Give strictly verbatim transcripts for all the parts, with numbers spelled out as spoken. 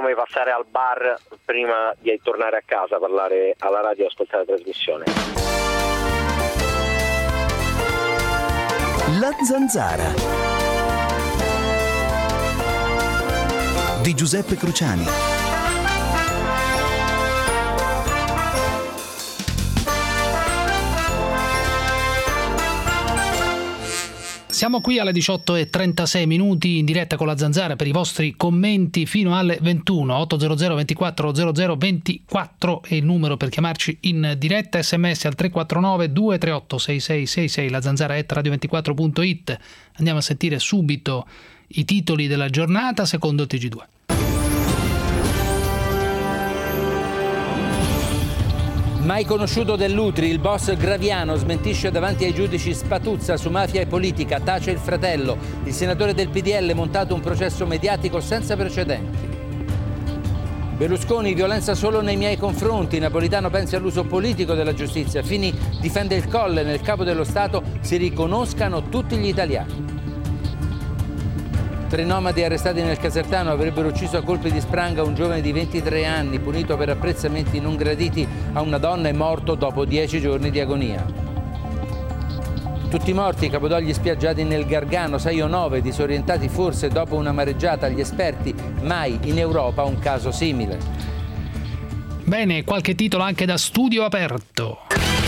come passare al bar prima di tornare a casa, parlare alla radio e ascoltare la trasmissione. La Zanzara di Giuseppe Cruciani. Siamo qui alle diciotto e trentasei minuti in diretta con la Zanzara per i vostri commenti fino alle ventuno. otto zero zero ventiquattro zero zero ventiquattro è il numero per chiamarci in diretta. Sms al tre quattro nove due tre otto sei sei sei sei, la zanzara at radio ventiquattro punto it. Andiamo a sentire subito i titoli della giornata secondo il T G due. Mai conosciuto dell'Utri, il boss Graviano smentisce davanti ai giudici Spatuzza su mafia e politica, tace il fratello. Il senatore del P D L montato un processo mediatico senza precedenti. Berlusconi, violenza solo nei miei confronti. Napolitano pensa all'uso politico della giustizia. Fini difende il Colle, nel capo dello Stato si riconoscano tutti gli italiani. Tre nomadi arrestati nel Casertano avrebbero ucciso a colpi di spranga un giovane di ventitré anni, punito per apprezzamenti non graditi a una donna, e morto dopo dieci giorni di agonia. Tutti morti, Capodogli spiaggiati nel Gargano, sei o nove disorientati forse dopo una mareggiata. Gli esperti, mai in Europa un caso simile. Bene, qualche titolo anche da studio aperto.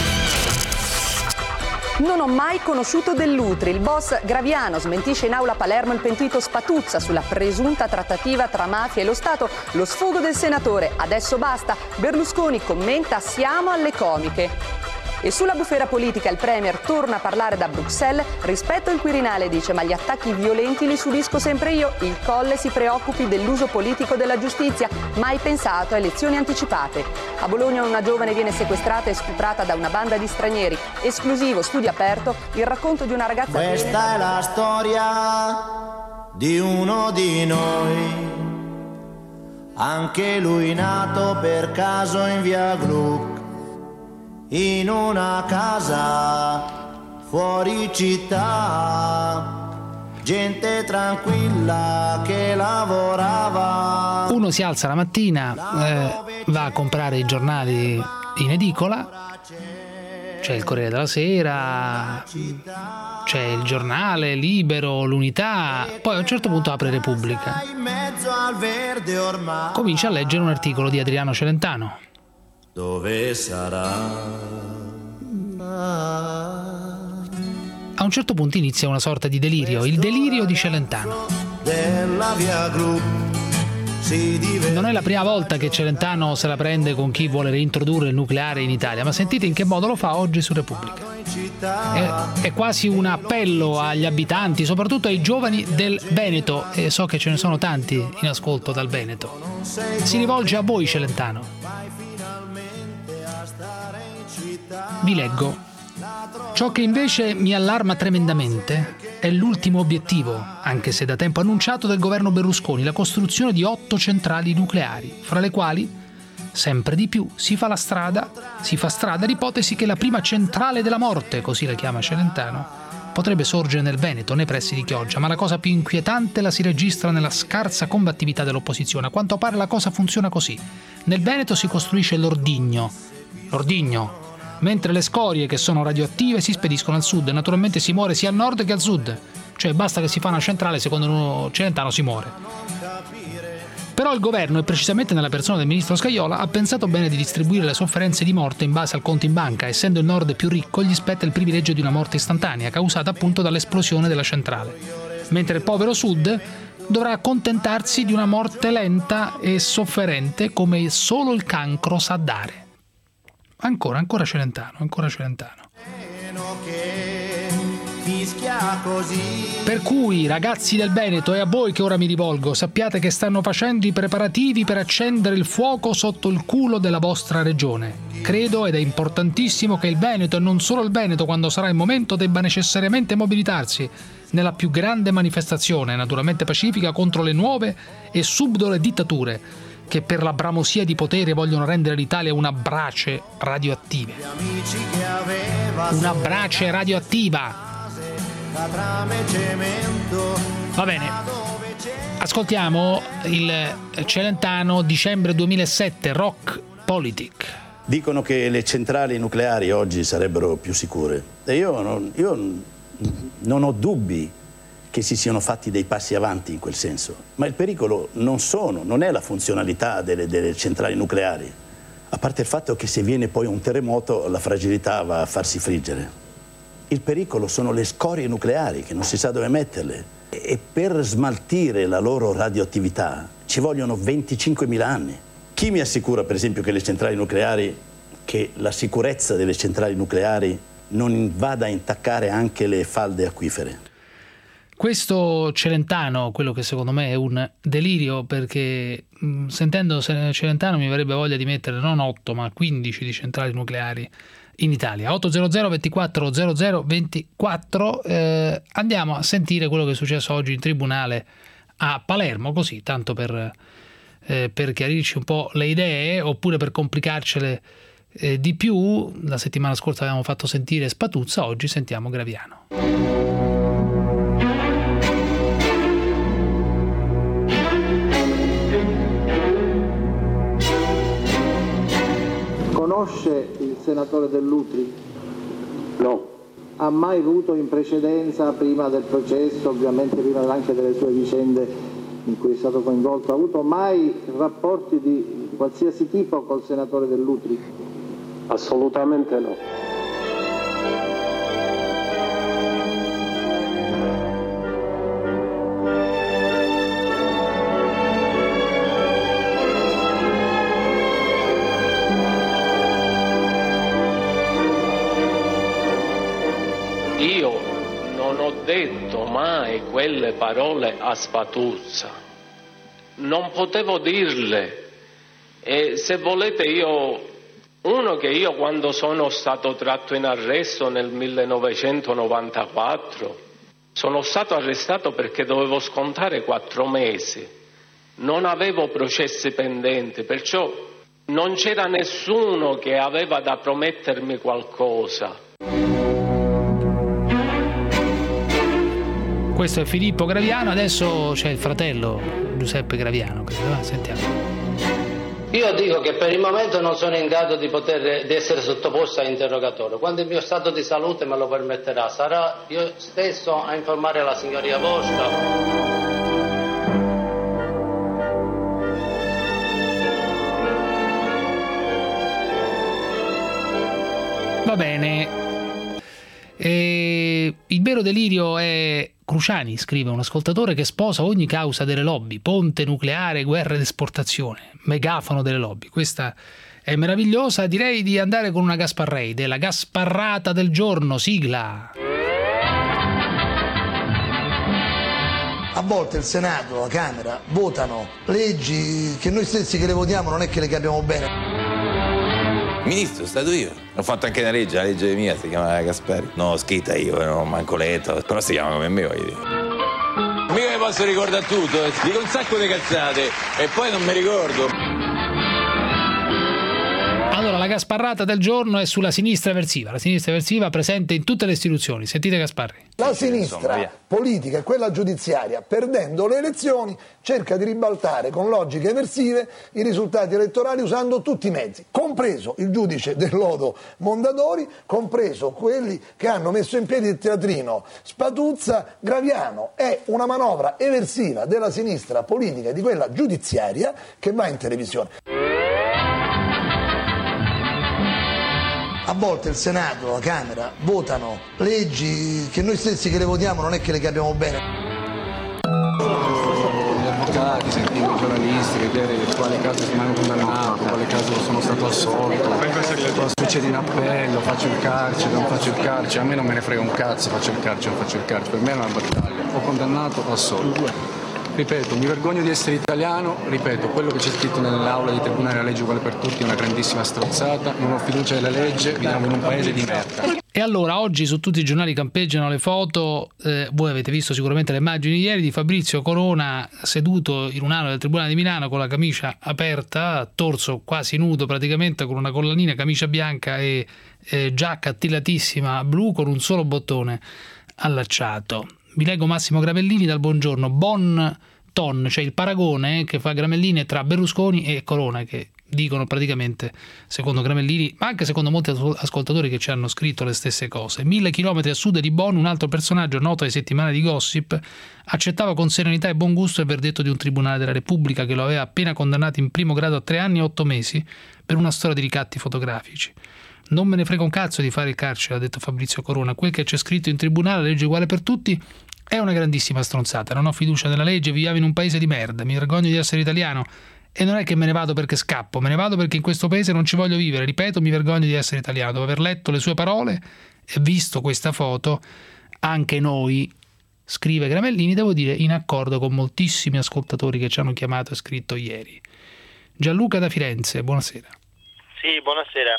Non ho mai conosciuto dell'Utri. Il boss Graviano smentisce in aula a Palermo il pentito Spatuzza sulla presunta trattativa tra mafia e lo Stato. Lo sfogo del senatore, adesso basta. Berlusconi commenta: siamo alle comiche. E sulla bufera politica il Premier torna a parlare da Bruxelles. Rispetto al Quirinale, dice, ma gli attacchi violenti li subisco sempre io. Il Colle si preoccupi dell'uso politico della giustizia. Mai pensato a elezioni anticipate. A Bologna una giovane viene sequestrata e stuprata da una banda di stranieri. Esclusivo, studio aperto, il racconto di una ragazza. Questa è la storia di uno di noi, anche lui nato per caso in via Gluck, in una casa fuori città, gente tranquilla che lavorava. Uno si alza la mattina, eh, va a comprare i giornali in edicola, c'è il Corriere della Sera, c'è il Giornale, Libero, l'Unità, poi a un certo punto apre Repubblica. Comincia a leggere un articolo di Adriano Celentano. Dove sarà? A un certo punto inizia una sorta di delirio, il delirio di Celentano. Della via Gru si diventa... Non è la prima volta che Celentano se la prende con chi vuole reintrodurre il nucleare in Italia, ma sentite in che modo lo fa oggi su Repubblica. È, è quasi un appello agli abitanti, soprattutto ai giovani del Veneto, e so che ce ne sono tanti in ascolto dal Veneto. Si rivolge a voi, Celentano. Vi leggo. Ciò che invece mi allarma tremendamente è l'ultimo obiettivo, anche se da tempo annunciato, del governo Berlusconi, la costruzione di otto centrali nucleari, fra le quali sempre di più si fa la strada, si fa strada l'ipotesi che la prima centrale della morte, così la chiama Celentano, potrebbe sorgere nel Veneto, nei pressi di Chioggia, ma la cosa più inquietante la si registra nella scarsa combattività dell'opposizione. A quanto pare la cosa funziona così. Nel Veneto si costruisce l'ordigno, l'ordigno, mentre le scorie, che sono radioattive, si spediscono al sud. Naturalmente si muore sia al nord che al sud, cioè basta che si fa una centrale, secondo uno Celentano si muore. Però il governo, e precisamente nella persona del ministro Scajola, ha pensato bene di distribuire le sofferenze di morte in base al conto in banca. Essendo il nord più ricco, gli spetta il privilegio di una morte istantanea, causata appunto dall'esplosione della centrale, mentre il povero sud dovrà accontentarsi di una morte lenta e sofferente come solo il cancro sa dare. Ancora, ancora Celentano, ancora Celentano. Per cui, ragazzi del Veneto, e a voi che ora mi rivolgo, sappiate che stanno facendo i preparativi per accendere il fuoco sotto il culo della vostra regione. Credo, ed è importantissimo, che il Veneto, e non solo il Veneto, quando sarà il momento, debba necessariamente mobilitarsi nella più grande manifestazione, naturalmente pacifica, contro le nuove e subdole dittature che per la bramosia di potere vogliono rendere l'Italia una brace radioattiva. Una brace radioattiva. Va bene. Ascoltiamo il Celentano, dicembre duemilasette, Rock Politic. Dicono che le centrali nucleari oggi sarebbero più sicure e io non, io non ho dubbi che si siano fatti dei passi avanti in quel senso, ma il pericolo non sono, non è la funzionalità delle, delle centrali nucleari, a parte il fatto che se viene poi un terremoto la fragilità va a farsi friggere. Il pericolo sono le scorie nucleari, che non si sa dove metterle, e per smaltire la loro radioattività ci vogliono venticinquemila anni. Chi mi assicura, per esempio, che le centrali nucleari, che la sicurezza delle centrali nucleari non vada a intaccare anche le falde acquifere? Questo Celentano, quello che secondo me è un delirio, perché mh, sentendo Celentano mi verrebbe voglia di mettere non otto ma quindici di centrali nucleari in Italia. otto zero zero ventiquattro zero zero ventiquattro. Eh, andiamo a sentire quello che è successo oggi in tribunale a Palermo, così tanto per, eh, per chiarirci un po' le idee oppure per complicarcele eh, di più. La settimana scorsa avevamo fatto sentire Spatuzza, oggi sentiamo Graviano. Conosce il senatore Dell'Utri? No. Ha mai avuto in precedenza, prima del processo, ovviamente prima anche delle sue vicende in cui è stato coinvolto, ha avuto mai rapporti di qualsiasi tipo col senatore Dell'Utri? Assolutamente no. Io non ho detto mai quelle parole a Spatuzza, non potevo dirle, e se volete io, uno che io quando sono stato tratto in arresto nel millenovecentonovantaquattro, sono stato arrestato perché dovevo scontare quattro mesi, non avevo processi pendenti, perciò non c'era nessuno che aveva da promettermi qualcosa. Questo è Filippo Graviano, adesso c'è il fratello Giuseppe Graviano, credo. Ah, sentiamo. Io dico che per il momento non sono in grado di poter di essere sottoposto a interrogatorio. Quando il mio stato di salute me lo permetterà, sarò io stesso a informare la signoria vostra. Va bene. E il vero delirio è Cruciani, scrive un ascoltatore, che sposa ogni causa delle lobby: ponte nucleare, guerra d'esportazione, megafono delle lobby. Questa è meravigliosa, direi di andare con una Gasparrei, della Gasparrata del giorno, sigla. A volte il Senato, la Camera, votano leggi che noi stessi che le votiamo non è che le capiamo bene. Ministro, sono stato io. Ho fatto anche una legge, la legge mia, si chiama Gasperi. Non l'ho scritta io, non ho manco letto, però si chiama come me, voglio dire. Mica mi posso ricordare tutto, dico un sacco di cazzate e poi non mi ricordo. Allora, la Gasparrata del giorno è sulla sinistra eversiva. La sinistra eversiva presente in tutte le istituzioni. Sentite Gasparri. La sinistra politica e quella giudiziaria, perdendo le elezioni, cerca di ribaltare con logiche eversive i risultati elettorali usando tutti i mezzi, compreso il giudice del lodo Mondadori, compreso quelli che hanno messo in piedi il teatrino Spatuzza. Graviano è una manovra eversiva della sinistra politica e di quella giudiziaria che va in televisione. A volte il Senato, la Camera, votano leggi che noi stessi che le votiamo non è che le capiamo bene. Gli avvocati, sentivo i giornalisti vedere quale caso rimango condannato, quale caso sono stato assolto, cosa succede in appello, faccio il carcere, non faccio il carcere, a me non me ne frega un cazzo, faccio il carcere, non faccio il carcere, per me è una battaglia, o condannato o assolto. Ripeto, mi vergogno di essere italiano, ripeto, quello che c'è scritto nell'aula di tribunale, la legge uguale per tutti, è una grandissima strozzata, non ho fiducia nella legge, viviamo in un paese di merda. E allora oggi su tutti i giornali campeggiano le foto, eh, voi avete visto sicuramente le immagini di ieri, di Fabrizio Corona seduto in un aula del Tribunale di Milano con la camicia aperta, torso quasi nudo praticamente, con una collanina, camicia bianca e eh, giacca attilatissima blu con un solo bottone allacciato. Vi leggo Massimo Gravellini dal Buongiorno. Bonn ton, cioè il paragone che fa Gramellini tra Berlusconi e Corona, che dicono praticamente, secondo Gramellini, ma anche secondo molti ascoltatori che ci hanno scritto le stesse cose. Mille chilometri a sud di Bonn, un altro personaggio noto ai settimanali di gossip accettava con serenità e buon gusto il verdetto di un tribunale della Repubblica che lo aveva appena condannato in primo grado a tre anni e otto mesi per una storia di ricatti fotografici. Non me ne frega un cazzo di fare il carcere, ha detto Fabrizio Corona. Quel che c'è scritto in tribunale, la legge uguale per tutti, è una grandissima stronzata. Non ho fiducia nella legge, viviamo in un paese di merda, mi vergogno di essere italiano. E non è che me ne vado perché scappo, me ne vado perché in questo paese non ci voglio vivere. Ripeto, mi vergogno di essere italiano. Dopo aver letto le sue parole e visto questa foto, anche noi, scrive Gramellini, devo dire, in accordo con moltissimi ascoltatori che ci hanno chiamato e scritto ieri. Gianluca da Firenze, buonasera. Sì, buonasera.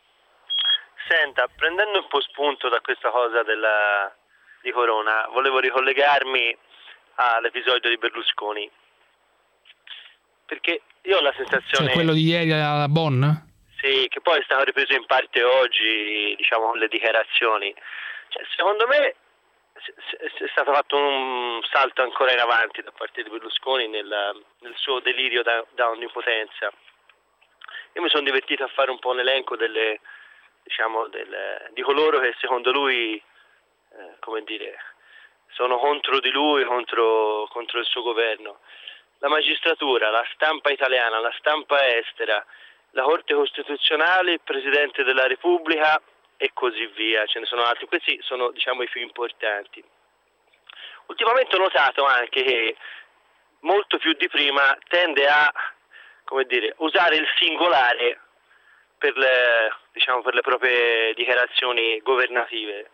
Senta, prendendo un po' spunto da questa cosa della, di Corona, volevo ricollegarmi all'episodio di Berlusconi. Perché io ho la sensazione... Cioè quello di ieri a Bonn? Sì, che poi è stato ripreso in parte oggi, diciamo, con le dichiarazioni. Cioè, secondo me è stato fatto un salto ancora in avanti da parte di Berlusconi nel, nel suo delirio da, da onnipotenza. Io mi sono divertito a fare un po' un elenco delle, diciamo, delle, di coloro che secondo lui, eh, come dire, sono contro di lui, contro, contro il suo governo. La magistratura, la stampa italiana, la stampa estera, la Corte Costituzionale, il Presidente della Repubblica e così via. Ce ne sono altri. Questi sono, diciamo, i più importanti. Ultimamente ho notato anche che molto più di prima tende a, come dire, usare il singolare per le, diciamo, per le proprie dichiarazioni governative.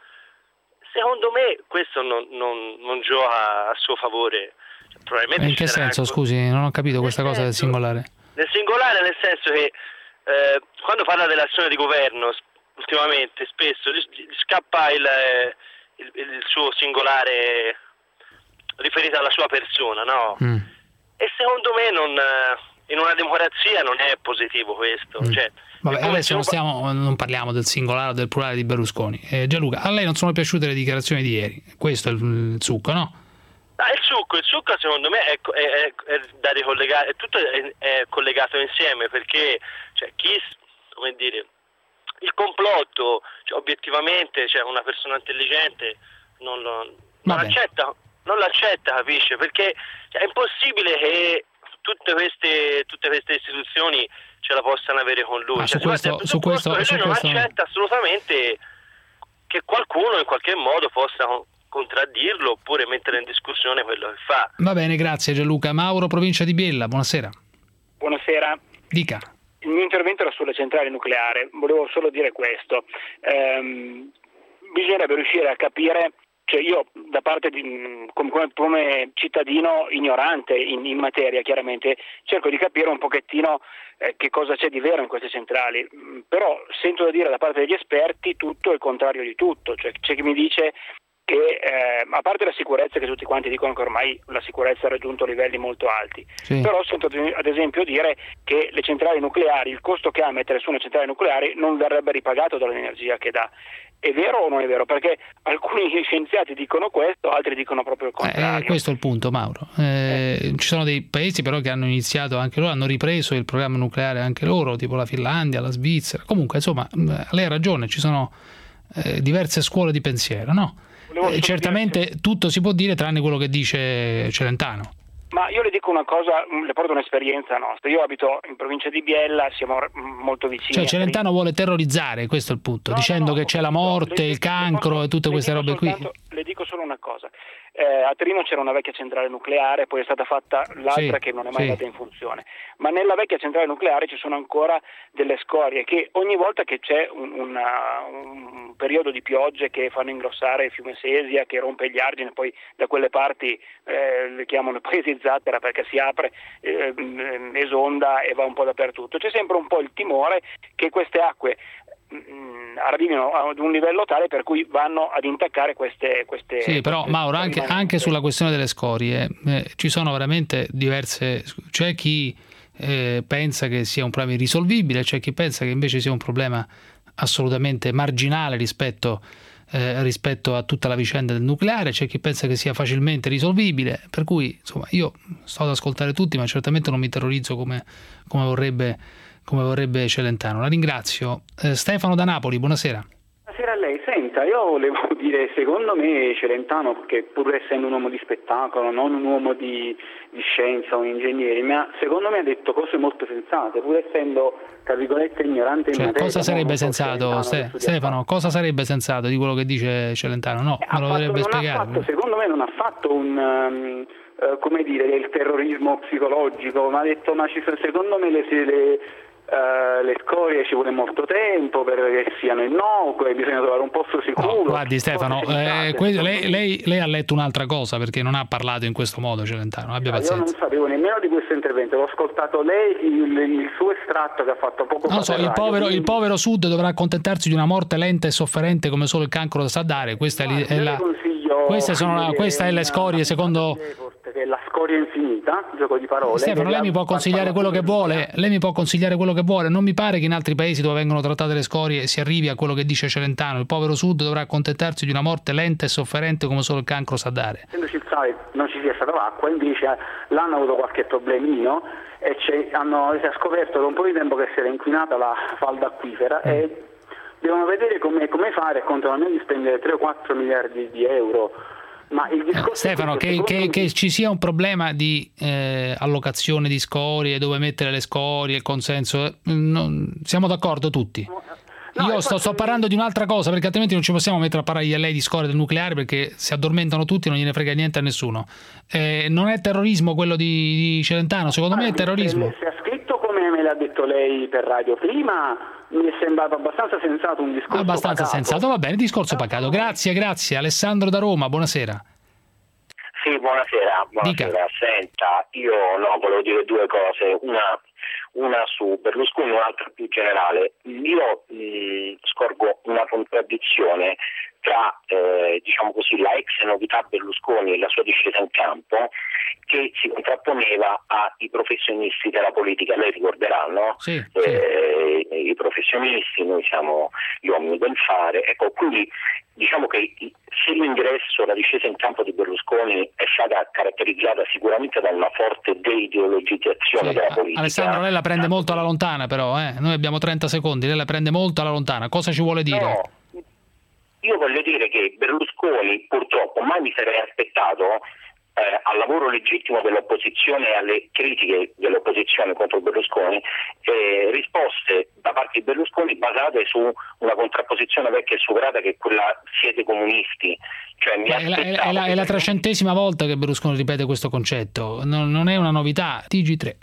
Secondo me questo non, non, non gioca a suo favore. Probabilmente in che senso, anche... scusi, non ho capito questa cosa del singolare. Nel singolare nel senso che eh, quando parla dell'azione di governo ultimamente spesso gli, gli scappa il, il, il suo singolare riferito alla sua persona, no? Mm. E secondo me non, in una democrazia non è positivo questo. Mm. Cioè, vabbè, adesso non, stiamo, non parliamo del singolare o del plurale di Berlusconi. Eh, Gianluca, a lei non sono piaciute le dichiarazioni di ieri, questo è il, il succo, no? Ah, il succo, il succo secondo me è, è, è da ricollegare, tutto è, è collegato insieme, perché cioè, chi, come dire, il complotto, cioè, obiettivamente, cioè, una persona intelligente non, lo, non accetta, non l'accetta, capisce? Perché cioè, è impossibile che tutte queste, tutte queste istituzioni ce la possano avere con lui. Ah, cioè, su questo, su questo, lui su non questo... accetta assolutamente che qualcuno in qualche modo possa contraddirlo oppure mettere in discussione quello che fa. Va bene, grazie Gianluca. Mauro, provincia di Biella, buonasera. Buonasera. Dica. Il mio intervento era sulla centrale nucleare, volevo solo dire questo. Ehm, bisognerebbe riuscire a capire, cioè io da parte di come, come cittadino ignorante in, in materia chiaramente cerco di capire un pochettino eh, che cosa c'è di vero in queste centrali, però sento da dire da parte degli esperti tutto il contrario di tutto, cioè c'è chi mi dice che eh, a parte la sicurezza, che tutti quanti dicono che ormai la sicurezza ha raggiunto livelli molto alti, sì. Però sento ad esempio dire che le centrali nucleari, il costo che ha a mettere su una centrale nucleare non verrebbe ripagato dall'energia che dà. È vero o non è vero? Perché alcuni scienziati dicono questo, altri dicono proprio il contrario. Eh, questo è il punto, Mauro. Eh, eh. Ci sono dei paesi però che hanno iniziato anche loro, hanno ripreso il programma nucleare anche loro, tipo la Finlandia, la Svizzera. Comunque, insomma, lei ha ragione, ci sono eh, diverse scuole di pensiero, no? Eh, certamente tutto si può dire tranne quello che dice Celentano. Ma io le dico una cosa, le porto un'esperienza nostra. Io abito in provincia di Biella, siamo molto vicini. Cioè Celentano vuole terrorizzare, questo è il punto, no, dicendo no, no, che c'è la morte, il cancro posso, e tutte queste robe soltanto, qui. Le dico solo una cosa. Eh, a Torino c'era una vecchia centrale nucleare, poi è stata fatta l'altra sì, che non è mai sì. andata in funzione. Ma nella vecchia centrale nucleare ci sono ancora delle scorie che ogni volta che c'è un, una, un periodo di piogge che fanno ingrossare il fiume Sesia, che rompe gli argini, poi da quelle parti eh, le chiamano paesi zattera perché si apre, eh, esonda e va un po' dappertutto. C'è sempre un po' il timore che queste acque arrivino ad un livello tale per cui vanno ad intaccare queste queste sì però queste Mauro anche, anche sulla questione delle scorie eh, ci sono veramente diverse, c'è chi eh, pensa che sia un problema irrisolvibile, c'è chi pensa che invece sia un problema assolutamente marginale rispetto eh, rispetto a tutta la vicenda del nucleare, c'è chi pensa che sia facilmente risolvibile, per cui insomma io sto ad ascoltare tutti, ma certamente non mi terrorizzo come, come, vorrebbe, come vorrebbe Celentano. La ringrazio. Eh, Stefano da Napoli, buonasera. Buonasera a lei. Senta, io volevo dire, secondo me Celentano, che pur essendo un uomo di spettacolo, non un uomo di, di scienza o un ingegnere, ma secondo me ha detto cose molto sensate, pur essendo, tra virgolette, ignorante in cioè, materia. Cosa sarebbe sensato, Ste- Stefano? Cosa sarebbe sensato di quello che dice Celentano? No, me lo dovrebbe spiegare. Fatto, secondo me non ha fatto un... Um, uh, come dire, del terrorismo psicologico, ma ha detto, ma ci sono, secondo me le... le Uh, le scorie ci vuole molto tempo perché siano innocue, bisogna trovare un posto sicuro. No, guardi Stefano, eh, que- lei, lei, lei ha letto un'altra cosa, perché non ha parlato in questo modo Celentano, abbia pazienza. Io non sapevo nemmeno di questo intervento, l'ho ascoltato lei, il, il suo estratto che ha fatto poco fa. Non so, il povero, quindi... il povero Sud dovrà accontentarsi di una morte lenta e sofferente come solo il cancro sa dare. Questa è, è la... Queste sono la... Questa è le scorie secondo... che è la scoria infinita, gioco di parole. Stefano, lei mi può consigliare quello che vuole, lei mi può consigliare quello che vuole, non mi pare che in altri paesi dove vengono trattate le scorie si arrivi a quello che dice Celentano, il povero Sud dovrà accontentarsi di una morte lenta e sofferente come solo il cancro sa dare. Essendoci il sale non ci sia stata l'acqua, invece l'hanno avuto qualche problemino e hanno, si è scoperto da un po' di tempo che si era inquinata la falda acquifera mm. e devono vedere come, come fare, contano almeno di spendere tre o quattro miliardi di euro. Ma il discorso Stefano, che, che, che ci sia un problema di eh, allocazione di scorie, dove mettere le scorie, il consenso, non, siamo d'accordo tutti. No, Io sto, sto parlando di un'altra cosa, perché altrimenti non ci possiamo mettere a parlare a lei di scorie del nucleare, perché si addormentano tutti e non gliene frega niente a nessuno. Eh, non è terrorismo quello di, di Celentano, secondo me è terrorismo. Se ha scritto come me l'ha detto lei per radio prima, mi è sembrato abbastanza sensato un discorso abbastanza pacato. sensato, va bene, discorso pacato. Grazie, grazie. Alessandro da Roma, buonasera. Sì, buonasera, buonasera. Dica. Senta, io no, volevo dire due cose, una, una su Berlusconi, un'altra più generale. Io mh, scorgo una contraddizione tra eh, diciamo così la ex novità Berlusconi e la sua discesa in campo, che si contrapponeva ai professionisti della politica. Lei ricorderà, no? Sì, eh, sì. I professionisti, noi siamo gli uomini del fare, ecco, quindi diciamo che se l'ingresso, la discesa in campo di Berlusconi è stata caratterizzata sicuramente da una forte deideologizzazione sì. della politica. Alessandro, lei la prende molto alla lontana però, eh? Noi abbiamo trenta secondi, lei la prende molto alla lontana, cosa ci vuole dire? No, io voglio dire che Berlusconi purtroppo mai mi sarei aspettato eh, al lavoro legittimo dell'opposizione e alle critiche dell'opposizione contro Berlusconi eh, risposte da parte di Berlusconi basate su una contrapposizione vecchia e superata, che è quella siete comunisti. Cioè, mi è, la, è, la, è la trecentesima volta che Berlusconi ripete questo concetto, non, non è una novità. T G tre.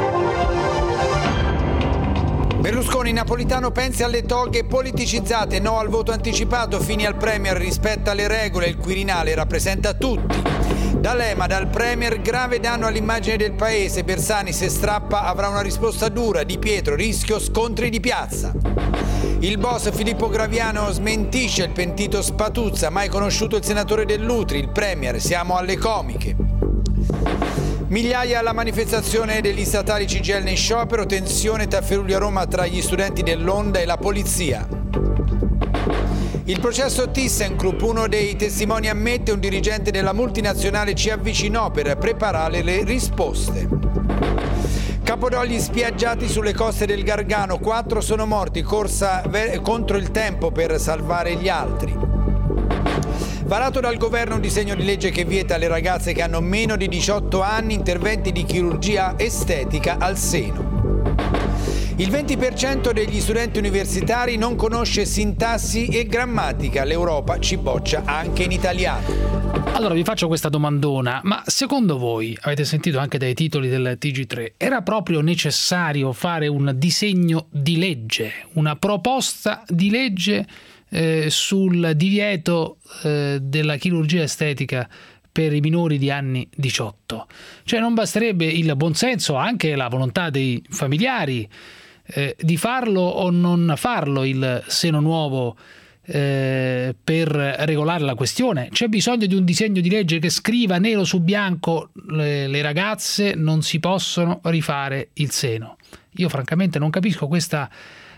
Berlusconi, Napolitano pensi alle toghe politicizzate, no al voto anticipato, fini al Premier, rispetta le regole, il Quirinale rappresenta tutti. D'Alema, dal Premier, grave danno all'immagine del paese, Bersani se strappa avrà una risposta dura, Di Pietro, rischio scontri di piazza. Il boss Filippo Graviano smentisce il pentito Spatuzza, mai conosciuto il senatore Dell'Utri, il Premier, siamo alle comiche. Migliaia alla manifestazione degli statali C G I L in sciopero, tensione Tafferugli a Roma tra gli studenti dell'Onda e la polizia. Il processo ThyssenKrupp, uno dei testimoni ammette, un dirigente della multinazionale ci avvicinò per preparare le risposte. Capodogli spiaggiati sulle coste del Gargano, quattro sono morti, corsa ver- contro il tempo per salvare gli altri. Varato dal governo un disegno di legge che vieta alle ragazze che hanno meno di diciotto anni interventi di chirurgia estetica al seno. Il venti per cento degli studenti universitari non conosce sintassi e grammatica, l'Europa ci boccia anche in italiano. Allora vi faccio questa domandona, ma secondo voi, avete sentito anche dai titoli del T G tre, era proprio necessario fare un disegno di legge, una proposta di legge eh, sul divieto eh, della chirurgia estetica per i minori di anni diciotto? Cioè non basterebbe il buonsenso, anche la volontà dei familiari eh, di farlo o non farlo il seno nuovo Eh, per regolare la questione? C'è bisogno di un disegno di legge che scriva nero su bianco le, le ragazze non si possono rifare il seno? Io francamente non capisco questa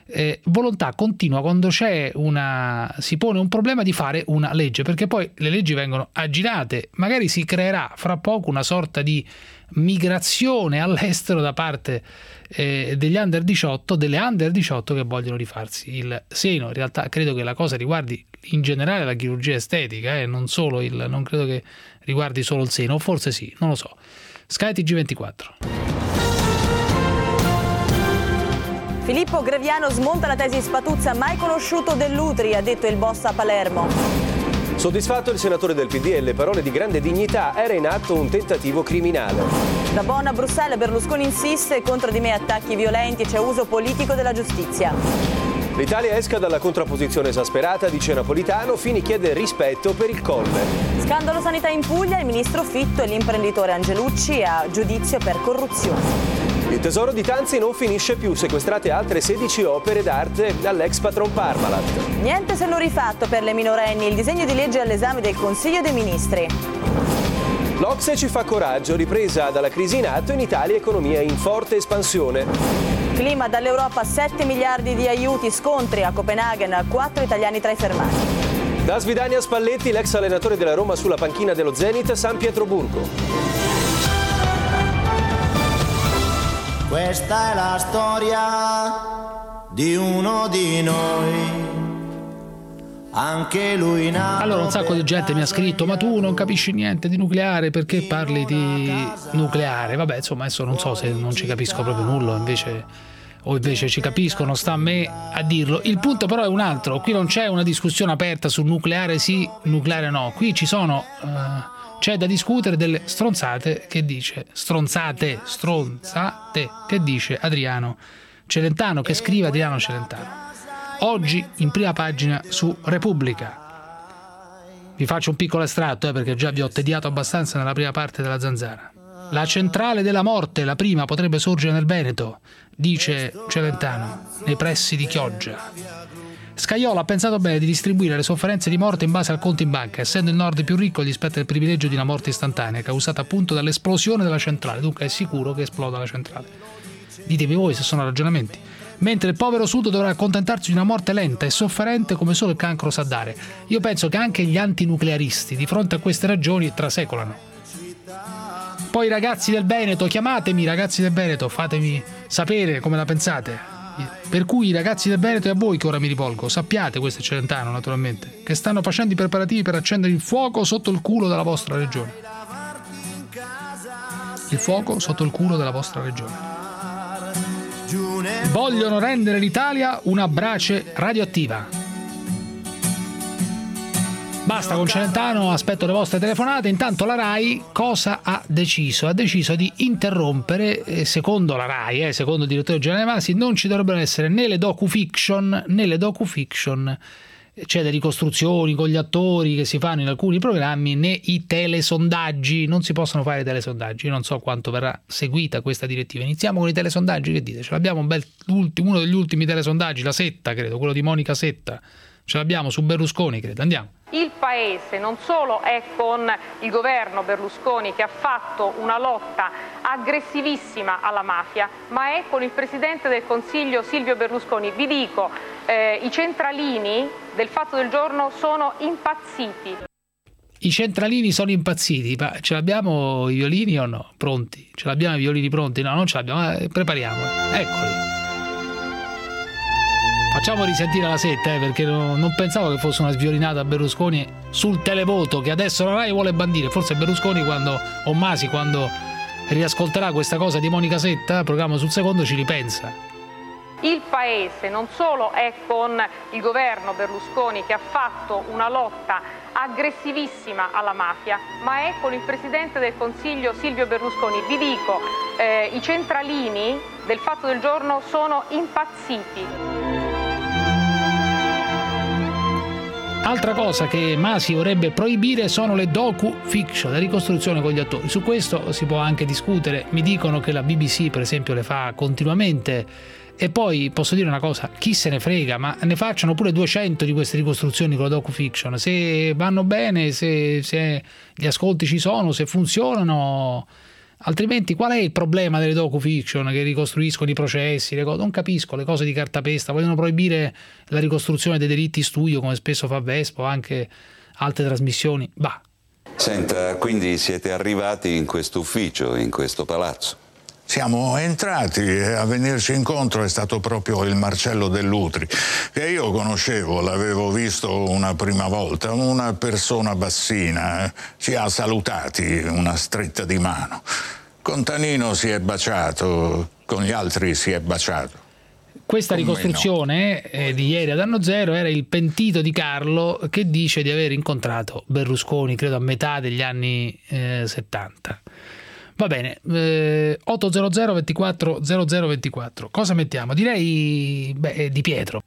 eh, volontà continua quando c'è una si pone un problema di fare una legge, perché poi le leggi vengono aggirate, magari si creerà fra poco una sorta di migrazione all'estero da parte eh, degli under diciotto, delle under diciotto che vogliono rifarsi il seno. In realtà credo che la cosa riguardi in generale la chirurgia estetica, eh, non solo il, non credo che riguardi solo il seno, o forse sì, non lo so. Sky T G ventiquattro. Filippo Greviano smonta la tesi Spatuzza, mai conosciuto dell'Utri, ha detto il boss a Palermo. Soddisfatto il senatore del P D L, parole di grande dignità, era in atto un tentativo criminale. Da Bonn a Bruxelles, Berlusconi insiste, contro di me attacchi violenti, c'è uso politico della giustizia. L'Italia esca dalla contrapposizione esasperata, dice Napolitano, Fini chiede rispetto per il Colle. Scandalo sanità in Puglia, il ministro Fitto e l'imprenditore Angelucci a giudizio per corruzione. Il tesoro di Tanzi non finisce più, sequestrate altre sedici opere d'arte all'ex patron Parmalat. Niente se non rifatto per le minorenni, il disegno di legge all'esame del Consiglio dei Ministri. L'Ocse ci fa coraggio, ripresa dalla crisi in atto, in Italia economia in forte espansione. Clima dall'Europa, sette miliardi di aiuti, scontri a Copenaghen, quattro italiani tra i fermati. Da Svidani a Spalletti, l'ex allenatore della Roma sulla panchina dello Zenit San Pietroburgo. Questa è la storia di uno di noi. Anche lui nato. Allora un sacco di gente mi ha scritto: ma tu non capisci niente di nucleare, perché parli di nucleare? Vabbè, insomma, adesso non so se non ci capisco proprio nulla, invece o invece ci capisco, non sta a me a dirlo. Il punto però è un altro, qui non c'è una discussione aperta su nucleare sì, nucleare no, qui ci sono uh, c'è da discutere delle stronzate che dice stronzate, stronzate che dice Adriano Celentano, che scrive Adriano Celentano oggi in prima pagina su Repubblica. Vi faccio un piccolo estratto eh, perché già vi ho tediato abbastanza nella prima parte della Zanzara. La centrale della morte, la prima, potrebbe sorgere nel Veneto, dice Celentano, nei pressi di Chioggia. Scajola ha pensato bene di distribuire le sofferenze di morte in base al conto in banca, essendo il nord più ricco gli spetta il privilegio di una morte istantanea causata appunto dall'esplosione della centrale, dunque è sicuro che esploda la centrale. Ditemi voi se sono ragionamenti. Mentre il povero sud dovrà accontentarsi di una morte lenta e sofferente come solo il cancro sa dare. Io penso che anche gli antinuclearisti di fronte a queste ragioni trasecolano. Poi i ragazzi del Veneto, chiamatemi ragazzi del Veneto, fatemi sapere come la pensate. Per cui i ragazzi del Veneto, e a voi che ora mi rivolgo, sappiate, questo è Celentano naturalmente, che stanno facendo i preparativi per accendere il fuoco sotto il culo della vostra regione. Il fuoco sotto il culo della vostra regione. Vogliono rendere l'Italia una brace radioattiva. Basta con Celentano, aspetto le vostre telefonate. Intanto la RAI cosa ha deciso? Ha deciso di interrompere, eh, secondo la RAI, eh, secondo il direttore generale Masi, non ci dovrebbero essere né le docufiction né le docufiction, cioè le ricostruzioni con gli attori che si fanno in alcuni programmi, né i telesondaggi. Non si possono fare i telesondaggi. Io non so quanto verrà seguita questa direttiva. Iniziamo con i telesondaggi, che dite? Ce l'abbiamo un bel, uno degli ultimi telesondaggi, la Setta, credo, quello di Monica Setta. Ce l'abbiamo su Berlusconi, credo. Andiamo. Il Paese non solo è con il governo Berlusconi, che ha fatto una lotta aggressivissima alla mafia, ma è con il Presidente del Consiglio Silvio Berlusconi. Vi dico, eh, i centralini del Fatto del Giorno sono impazziti. I centralini sono impazziti, ma ce l'abbiamo i violini o no? Pronti? Ce l'abbiamo i violini pronti? No, non ce l'abbiamo, eh, prepariamo. Eccoli. Facciamo risentire la Setta, eh, perché no, non pensavo che fosse una sviolinata a Berlusconi sul televoto, che adesso la RAI vuole bandire. Forse Berlusconi, quando, o Masi, quando riascolterà questa cosa di Monica Setta, programma sul secondo, ci ripensa. Il Paese non solo è con il governo Berlusconi, che ha fatto una lotta aggressivissima alla mafia, ma è con il Presidente del Consiglio Silvio Berlusconi. Vi dico, eh, i centralini del Fatto del Giorno sono impazziti. Altra cosa che Masi vorrebbe proibire sono le docu-fiction, la ricostruzione con gli attori. Su questo si può anche discutere. Mi dicono che la B B C, per esempio, le fa continuamente. E poi posso dire una cosa, chi se ne frega, ma ne facciano pure duecento di queste ricostruzioni con la docu-fiction. Se vanno bene, se, se gli ascolti ci sono, se funzionano, Altrimenti qual è il problema delle docu-fiction che ricostruiscono i processi? Le cose? Non capisco, le cose di cartapesta. Vogliono proibire la ricostruzione dei delitti studio, come spesso fa Vespo, anche altre trasmissioni. Bah. Senta, quindi siete arrivati in questo ufficio, in questo palazzo? Siamo entrati e a venirci incontro è stato proprio il Marcello Dell'Utri, che io conoscevo, l'avevo visto una prima volta, una persona bassina, eh. Ci ha salutati, una stretta di mano. Con Tanino si è baciato, con gli altri si è baciato. Questa ricostruzione eh, di ieri ad Anno Zero era il pentito di Carlo che dice di aver incontrato Berlusconi, credo a metà degli anni eh, settanta. Va bene, eh, ottocento ventiquattro zero zero ventiquattro. Cosa mettiamo? Direi beh, Di Pietro.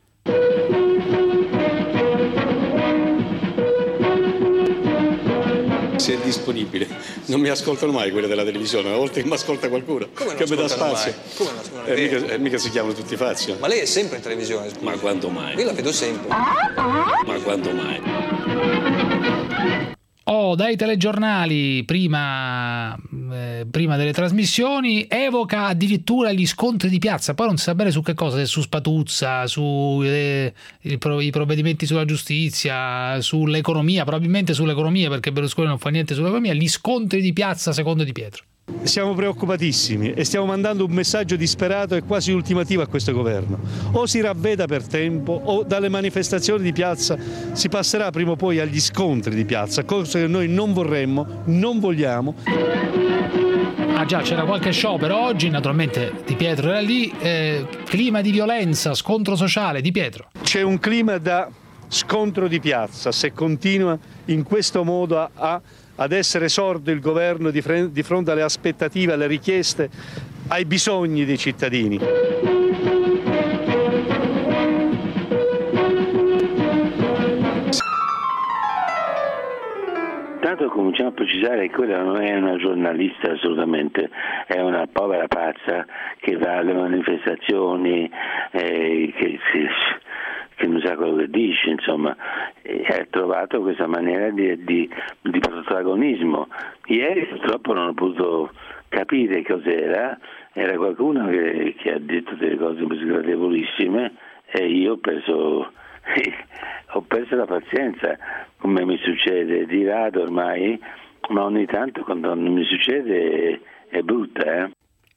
Se è disponibile, non mi ascoltano mai quelle della televisione, una volta che mi ascolta qualcuno che mi dà spazio. Come non Eh, mica, eh, mica si chiamano tutti Fazio. Ma lei è sempre in televisione. Ma quando mai? Io la vedo sempre. Ma quando mai? Oh, dai telegiornali, prima, eh, prima delle trasmissioni, evoca addirittura gli scontri di piazza. Poi non si sa bene su che cosa, se su Spatuzza, su eh, i, pro, i provvedimenti sulla giustizia, sull'economia, probabilmente sull'economia, perché Berlusconi non fa niente sull'economia. Gli scontri di piazza secondo Di Pietro. Siamo preoccupatissimi e stiamo mandando un messaggio disperato e quasi ultimativo a questo governo. O si ravveda per tempo o dalle manifestazioni di piazza si passerà prima o poi agli scontri di piazza, cosa che noi non vorremmo, non vogliamo. Ah già, c'era qualche sciopero oggi, naturalmente Di Pietro era lì, eh, clima di violenza, scontro sociale, Di Pietro. C'è un clima da scontro di piazza se continua in questo modo a, a ad essere sordo il governo di, fre- di fronte alle aspettative, alle richieste, ai bisogni dei cittadini. Intanto cominciamo a precisare che quella non è una giornalista assolutamente, è una povera pazza che va alle manifestazioni, eh, che si... che non sa quello che dice, insomma, e ha trovato questa maniera di, di, di protagonismo. Ieri purtroppo non ho potuto capire cos'era, era qualcuno che, che ha detto delle cose sgradevolissime e io ho perso, ho perso la pazienza, come mi succede di rado ormai, ma ogni tanto quando non mi succede è, è brutta, eh.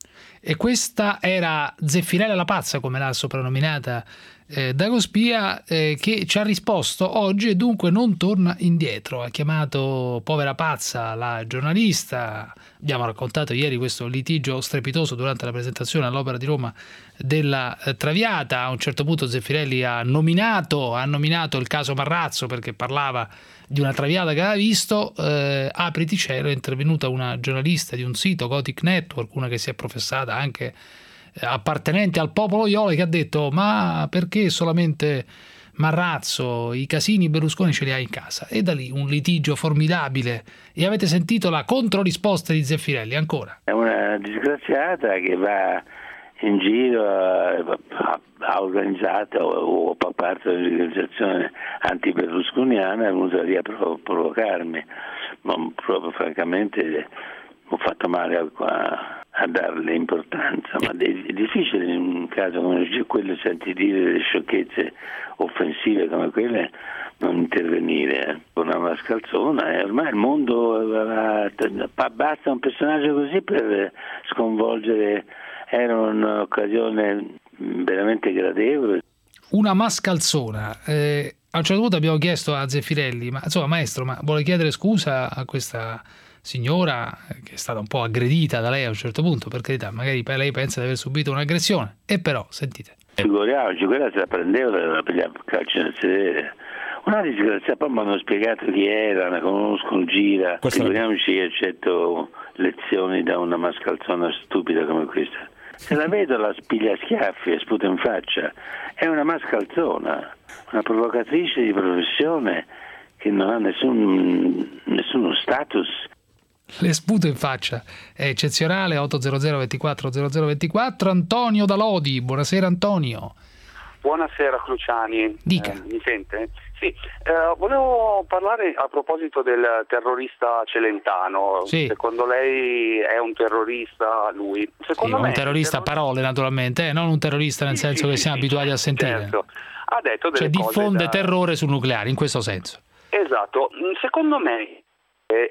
E questa era Zeffirella la pazza, come l'ha soprannominata eh, Dagospia, eh, che ci ha risposto oggi e dunque non torna indietro. Ha chiamato povera pazza la giornalista. Abbiamo raccontato ieri questo litigio strepitoso durante la presentazione all'Opera di Roma della eh, Traviata. A un certo punto Zeffirelli ha nominato, ha nominato il caso Marrazzo perché parlava di una Traviata che aveva visto. eh, apriti cielo, è intervenuta una giornalista di un sito, Gothic Network, una che si è professata anche eh, appartenente al popolo Iole, che ha detto: ma perché solamente Marrazzo, i casini Berlusconi ce li ha in casa? E da lì un litigio formidabile. E avete sentito la controrisposta di Zeffirelli ancora. È una disgraziata che va in giro a, a organizzata o, o a parte dell'organizzazione anti-berlusconiana, è venuta lì a provo- provocarmi, ma proprio francamente ho fatto male a, a, a darle importanza, ma è, è difficile in un caso come quello, senti dire delle sciocchezze offensive come quelle, non intervenire eh. con una mascalzona. E ormai il mondo eh, basta un personaggio così per sconvolgere. Era un'occasione veramente gradevole. Una mascalzona. Eh, a un certo punto abbiamo chiesto a Zeffirelli: ma insomma, maestro, ma vuole chiedere scusa a questa signora che è stata un po' aggredita da lei a un certo punto? Per carità, magari lei pensa di aver subito un'aggressione. E però, sentite. Figuriamoci, quella se la prendeva e la pigliava a calcio nel sedere. Una disgrazia, poi mi hanno spiegato chi era, la conosco, un gira. Figuriamoci che accetto lezioni da una mascalzona stupida come questa. Se la vedo la spiglia schiaffi e sputa in faccia, è una mascalzona, una provocatrice di professione che non ha nessun nessuno status. Le sputo in faccia, è eccezionale. Ottocento ventiquattro zero zero ventiquattro. Antonio da Lodi, buonasera Antonio. Buonasera Cruciani. Dica. Eh, mi sente? Sì, eh, volevo parlare a proposito del terrorista Celentano. Sì. Secondo lei è un terrorista lui? Secondo sì, me un terrorista a parole naturalmente, eh, non un terrorista nel Sì, senso sì, che sì, siamo sì, abituati a sentire. certo. Ha detto delle cioè cose diffonde da... terrore sul nucleare, in questo senso. Esatto, secondo me eh,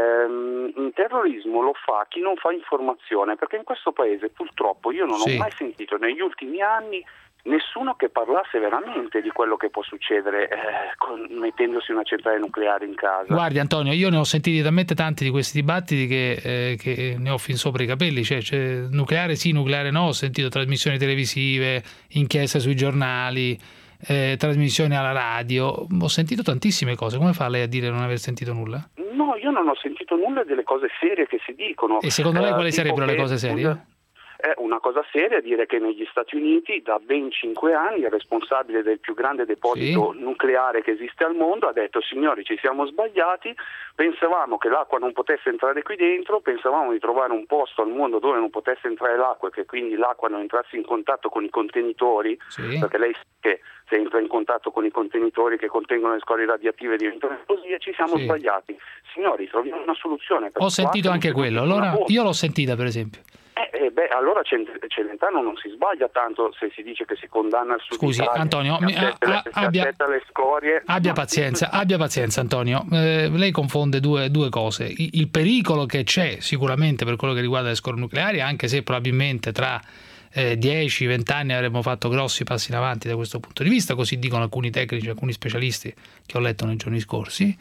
ehm, il terrorismo lo fa chi non fa informazione, perché in questo paese purtroppo io non Sì. ho mai sentito negli ultimi anni nessuno che parlasse veramente di quello che può succedere eh, con, mettendosi una centrale nucleare in casa. Guardi Antonio, io ne ho sentiti talmente tanti di questi dibattiti che, eh, che ne ho fin sopra i capelli, cioè, cioè nucleare sì, nucleare no, ho sentito trasmissioni televisive, inchieste sui giornali, eh, trasmissioni alla radio, ho sentito tantissime cose. Come fa lei a dire non aver sentito nulla? No, io non ho sentito nulla delle cose serie che si dicono. E secondo lei Eh, quali tipo sarebbero le che- cose serie? È una cosa seria dire che negli Stati Uniti da ben cinque anni il responsabile del più grande deposito Sì. nucleare che esiste al mondo ha detto: signori, ci siamo sbagliati, pensavamo che l'acqua non potesse entrare qui dentro, pensavamo di trovare un posto al mondo dove non potesse entrare l'acqua e che quindi l'acqua non entrasse in contatto con i contenitori, Sì. perché lei sa che se entra in contatto con i contenitori che contengono le scorie radioattive diventano esplosive, ci siamo Sì. sbagliati. Signori, troviamo una soluzione. perché Ho sentito qua anche siamo quello, tutti una allora bomba. io l'ho sentita per esempio. Eh, eh, beh, allora Cel- Celentano non si sbaglia tanto se si dice che si condanna il Sud Scusi, Italia, Antonio, si mi- accetta, a- le, a- si abbia- accetta le scorie. Abbia Ma- pazienza, abbia pazienza Antonio, eh, lei confonde due, due cose, il, il pericolo che c'è sicuramente per quello che riguarda le scorie nucleari, anche se probabilmente tra eh, dieci venti anni avremmo fatto grossi passi in avanti da questo punto di vista, così dicono alcuni tecnici, alcuni specialisti che ho letto nei giorni scorsi,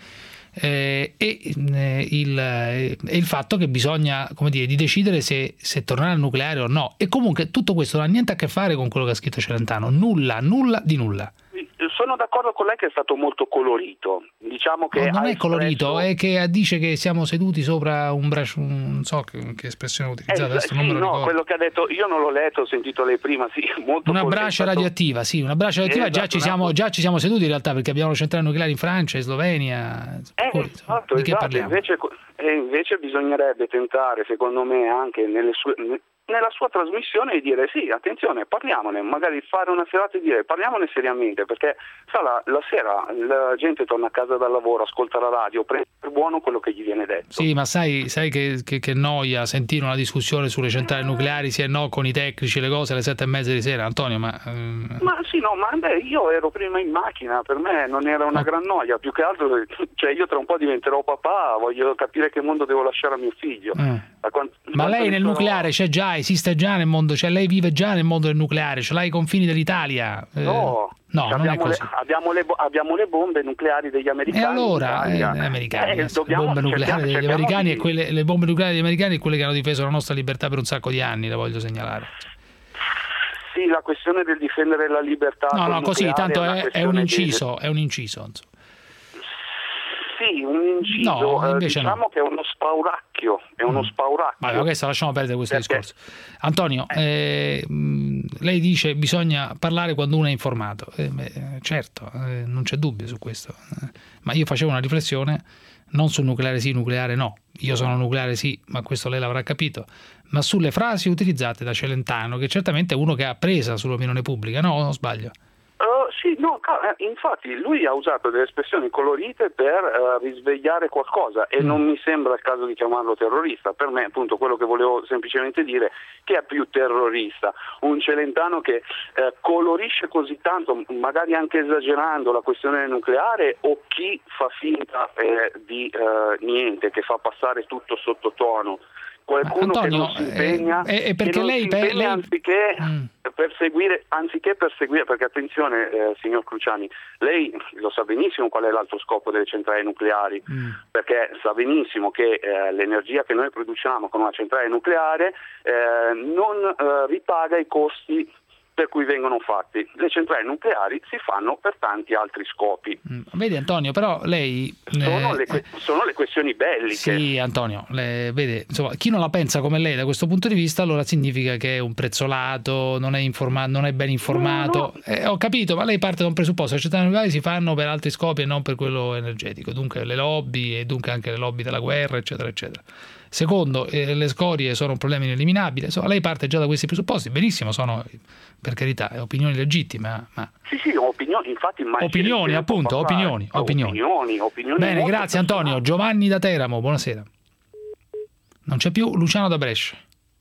eh, e, eh, il, eh, e il fatto che bisogna, come dire, di decidere se, se tornare al nucleare o no, e comunque tutto questo non ha niente a che fare con quello che ha scritto Celentano, nulla, nulla di nulla. Sono d'accordo con lei che è stato molto colorito. Diciamo che No, non ha è colorito, espresso- è che dice che siamo seduti sopra un braccio, non so che, che espressione Eh, utilizzata, adesso sì, non me lo no, ricordo. quello che ha detto, io non l'ho letto, ho sentito lei prima, sì, molto Una colorito. braccia radioattiva, sì, una braccia radioattiva, già, Esatto, ci siamo, già ci siamo seduti in realtà perché abbiamo le centrali nucleari in Francia, in Slovenia, Eh, poi, insomma, esatto, di che esatto. parliamo? Invece, e invece bisognerebbe tentare, secondo me, anche nelle sue, nella sua trasmissione di dire sì, attenzione, parliamone, magari fare una serata e dire parliamone seriamente, perché sa, la, la sera la gente torna a casa dal lavoro, ascolta la radio, prende per buono quello che gli viene detto. Sì, ma sai, sai che, che, che noia sentire una discussione sulle centrali nucleari, sì e no, con i tecnici, le cose alle sette e mezza di sera, Antonio, ma... ehm, Ma sì, no, ma beh, io ero prima in macchina, per me non era una gran noia, più che altro, cioè io tra un po' diventerò papà, voglio capire che mondo devo lasciare a mio figlio. eh. Da quant- Ma quanto lei ne nel sono- nucleare c'è già, esiste già nel mondo, cioè lei vive già nel mondo del nucleare, ce l'ha i confini dell'Italia. eh, No, no, non è abbiamo, le, così. abbiamo, le, bo- abbiamo le bombe nucleari degli americani. E allora, in eh, Italia. gli americani, Eh, le dobbiamo- bombe nucleari cerchiamo- degli cerchiamo americani di- e quelle, le bombe nucleari degli americani e quelle che hanno difeso la nostra libertà per un sacco di anni, la voglio segnalare. Sì, la questione del difendere la libertà. No, col no, così, nucleare tanto una è, è questione un di- inciso, è un inciso. insomma. Sì, un inciso, No, eh, invece diciamo no. che è uno spauracchio, è uno spauracchio. Vabbè, questo lasciamo perdere questo Perché- discorso. Antonio, eh, mh, lei dice bisogna parlare quando uno è informato. Eh, beh, certo, eh, non c'è dubbio su questo. Eh, ma io facevo una riflessione non sul nucleare sì, nucleare no. Io sono nucleare sì, ma questo lei l'avrà capito. Ma sulle frasi utilizzate da Celentano, che certamente è uno che ha presa sull'opinione pubblica, no? O non sbaglio? Uh, sì, no, ca- eh, infatti lui ha usato delle espressioni colorite per eh, risvegliare qualcosa e Mm. non mi sembra il caso di chiamarlo terrorista. Per me, appunto, quello che volevo semplicemente dire che è più terrorista, un Celentano che eh, colorisce così tanto, magari anche esagerando, la questione nucleare, o chi fa finta eh, di eh, niente, che fa passare tutto sottotono. Qualcuno Antonio, che non si impegna, eh, è perché che non lei- si impegna lei- anziché Mm. perseguire, anziché perseguire, perché attenzione eh, signor Cruciani, lei lo sa benissimo qual è l'altro scopo delle centrali nucleari, Mm. perché sa benissimo che eh, l'energia che noi produciamo con una centrale nucleare eh, non eh, ripaga i costi per cui vengono fatti. Le centrali nucleari si fanno per tanti altri scopi. Mm. Vedi Antonio, però lei... Sono, eh, le, que- sono le questioni belliche. Sì, Antonio, le, vede, insomma, chi non la pensa come lei da questo punto di vista, allora significa che è un prezzolato, non è, informa- non è ben informato. No, no. Eh, ho capito, ma lei parte da un presupposto: le centrali nucleari si fanno per altri scopi e non per quello energetico, dunque le lobby e dunque anche le lobby della guerra, eccetera, eccetera. Secondo, eh, le scorie sono un problema ineliminabile. Insomma, lei parte già da questi presupposti. Benissimo, sono, per carità, opinioni legittime. Ma... Sì, sì, opinioni, infatti... Opinioni, appunto, opinioni, opinioni. opinioni, opinioni. Bene, grazie Antonio. Giovanni da Teramo, buonasera. Non c'è più Luciano da Brescia.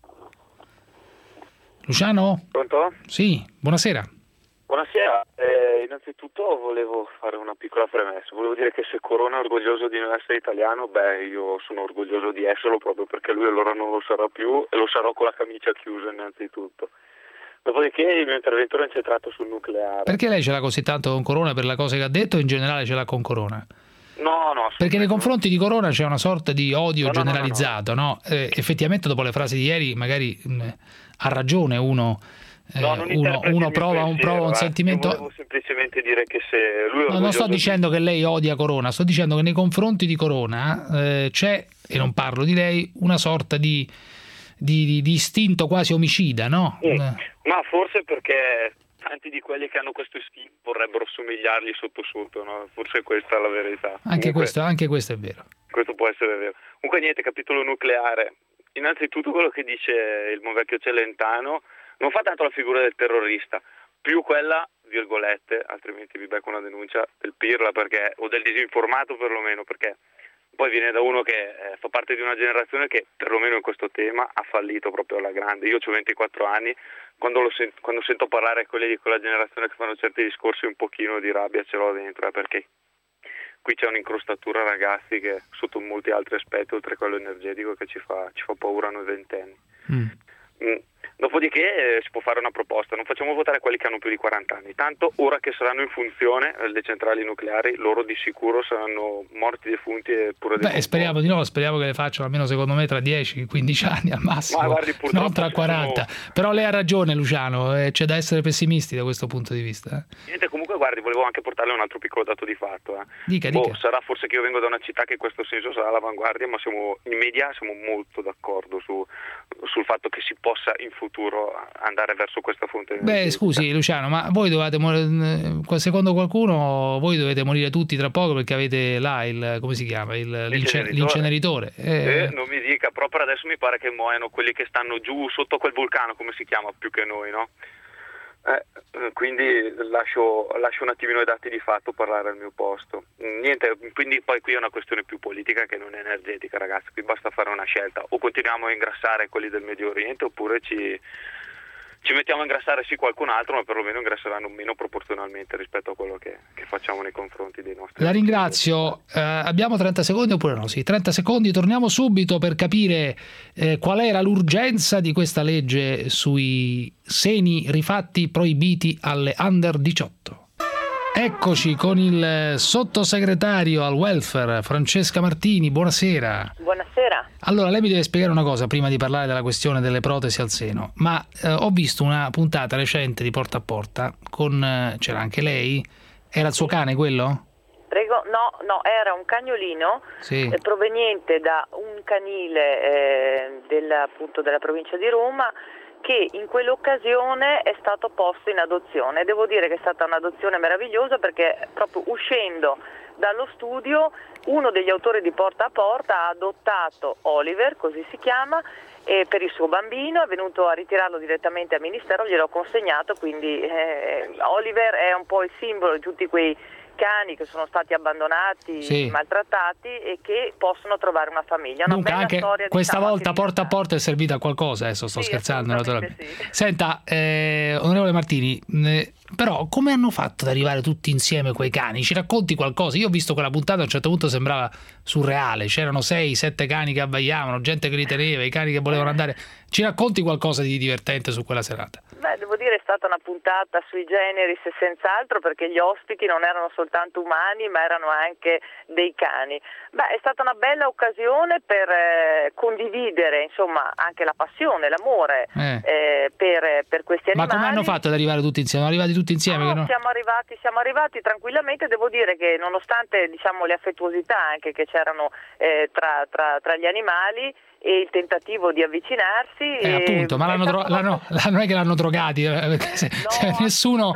Luciano? Pronto? Sì, buonasera. Buonasera, eh, innanzitutto volevo fare una piccola premessa, volevo dire che se Corona è orgoglioso di non essere italiano, beh io sono orgoglioso di esserlo proprio perché lui allora non lo sarà più e lo sarò con la camicia chiusa innanzitutto. Dopodiché il mio intervento era incentrato sul nucleare. Perché lei ce l'ha così tanto con Corona per le cose che ha detto o in generale ce l'ha con Corona? No, no. Perché nei confronti di Corona c'è una sorta di odio no, generalizzato, no? no, no, no. Eh, effettivamente dopo le frasi di ieri magari mh, ha ragione uno... Eh, no, uno, uno prova, un, prova un eh. sentimento. Io volevo semplicemente dire che se lui è no, non sto di... dicendo che lei odia Corona, sto dicendo che nei confronti di Corona eh, c'è, e non parlo di lei, una sorta di, di, di, di istinto quasi omicida, no? Mm. Ma forse perché tanti di quelli che hanno questo istinto vorrebbero somigliargli sotto sotto, no? Forse questa è la verità. Anche, Comunque, questo, anche questo è vero. Questo può essere vero. Comunque niente, capitolo nucleare. Innanzitutto quello che dice il buon vecchio Celentano non fa tanto la figura del terrorista, più quella, virgolette, altrimenti vi becco una denuncia, del pirla perché, o del disinformato perlomeno, perché poi viene da uno che eh, fa parte di una generazione che perlomeno in questo tema ha fallito proprio alla grande. Io ho ventiquattro anni, quando, lo sen- quando sento parlare quelli di quella generazione che fanno certi discorsi un pochino di rabbia ce l'ho dentro, eh, perché qui c'è un'incrostatura ragazzi che sotto molti altri aspetti, oltre a quello energetico, che ci fa, ci fa paura a noi ventenni. Mm. Mm. Dopodiché eh, si può fare una proposta, non facciamo votare quelli che hanno più di quaranta anni, tanto ora che saranno in funzione eh, le centrali nucleari, loro di sicuro saranno morti defunti e pure Beh, speriamo di no, speriamo che le facciano almeno secondo me tra dieci quindici anni al massimo, ma guardi, non tra quaranta, sono... però lei ha ragione Luciano, eh, c'è da essere pessimisti da questo punto di vista. Eh. Niente, comunque guardi, volevo anche portarle un altro piccolo dato di fatto. Eh. Dica, boh, dica. Sarà forse che io vengo da una città che in questo senso sarà all'avanguardia, ma siamo in media siamo molto d'accordo su, sul fatto che si possa in futuro andare verso questa fonte. Beh, scusi Luciano, ma voi dovete morire, secondo qualcuno voi dovete morire tutti tra poco perché avete là il, come si chiama, il, l'inceneritore, l'inceneritore. Eh. Eh, non mi dica, proprio adesso mi pare che muoiano quelli che stanno giù sotto quel vulcano, come si chiama, più che noi, no? Eh, quindi lascio, lascio un attimino i dati di fatto parlare al mio posto. Niente, quindi poi qui è una questione più politica che non energetica, ragazzi, qui basta fare una scelta, o continuiamo a ingrassare quelli del Medio Oriente oppure ci, ci mettiamo a ingrassare sì qualcun altro, ma perlomeno ingrasseranno meno proporzionalmente rispetto a quello che, che facciamo nei confronti dei nostri. La ringrazio. Eh, abbiamo trenta secondi oppure no? Sì, trenta secondi, torniamo subito per capire eh, qual era l'urgenza di questa legge sui seni rifatti proibiti alle under diciotto. Eccoci con il sottosegretario al welfare Francesca Martini, buonasera. Buonasera. Allora, lei mi deve spiegare una cosa prima di parlare della questione delle protesi al seno, ma eh, ho visto una puntata recente di Porta a Porta con, eh, c'era anche lei, era il suo cane quello? Prego, no, no, era un cagnolino sì. eh, proveniente da un canile eh, della, appunto della provincia di Roma, che in quell'occasione è stato posto in adozione. Devo dire che è stata un'adozione meravigliosa perché proprio uscendo dallo studio uno degli autori di Porta a Porta ha adottato Oliver, così si chiama, e per il suo bambino è venuto a ritirarlo direttamente al ministero, gliel'ho consegnato, quindi eh, Oliver è un po' il simbolo di tutti quei cani che sono stati abbandonati, sì. maltrattati e che possono trovare una famiglia. Una Dunque bella anche storia, questa diciamo, volta Porta a Porta è servita a qualcosa, adesso sto sì, scherzando naturalmente. Sì. Senta, eh, onorevole Martini, eh, però come hanno fatto ad arrivare tutti insieme quei cani? Ci racconti qualcosa? Io ho visto quella puntata, a un certo punto sembrava surreale, c'erano sei, sette cani che abbaiavano, gente che li teneva, i cani che volevano andare. Ci racconti qualcosa di divertente su quella serata? Beh, devo dire è stata una puntata sui generis e senz'altro, perché gli ospiti non erano soltanto umani ma erano anche dei cani. Beh, è stata una bella occasione per eh, condividere insomma anche la passione, l'amore eh. Eh, per, per questi animali. Ma come hanno fatto ad arrivare tutti insieme? Sono arrivati tutti insieme? No, che no? siamo arrivati, siamo arrivati tranquillamente. Devo dire che nonostante diciamo le affettuosità anche che c'erano eh, tra, tra, tra gli animali e il tentativo di avvicinarsi, eh, appunto, ma l'hanno dro- l'hanno, non è che l'hanno drogati, perché se, no, se nessuno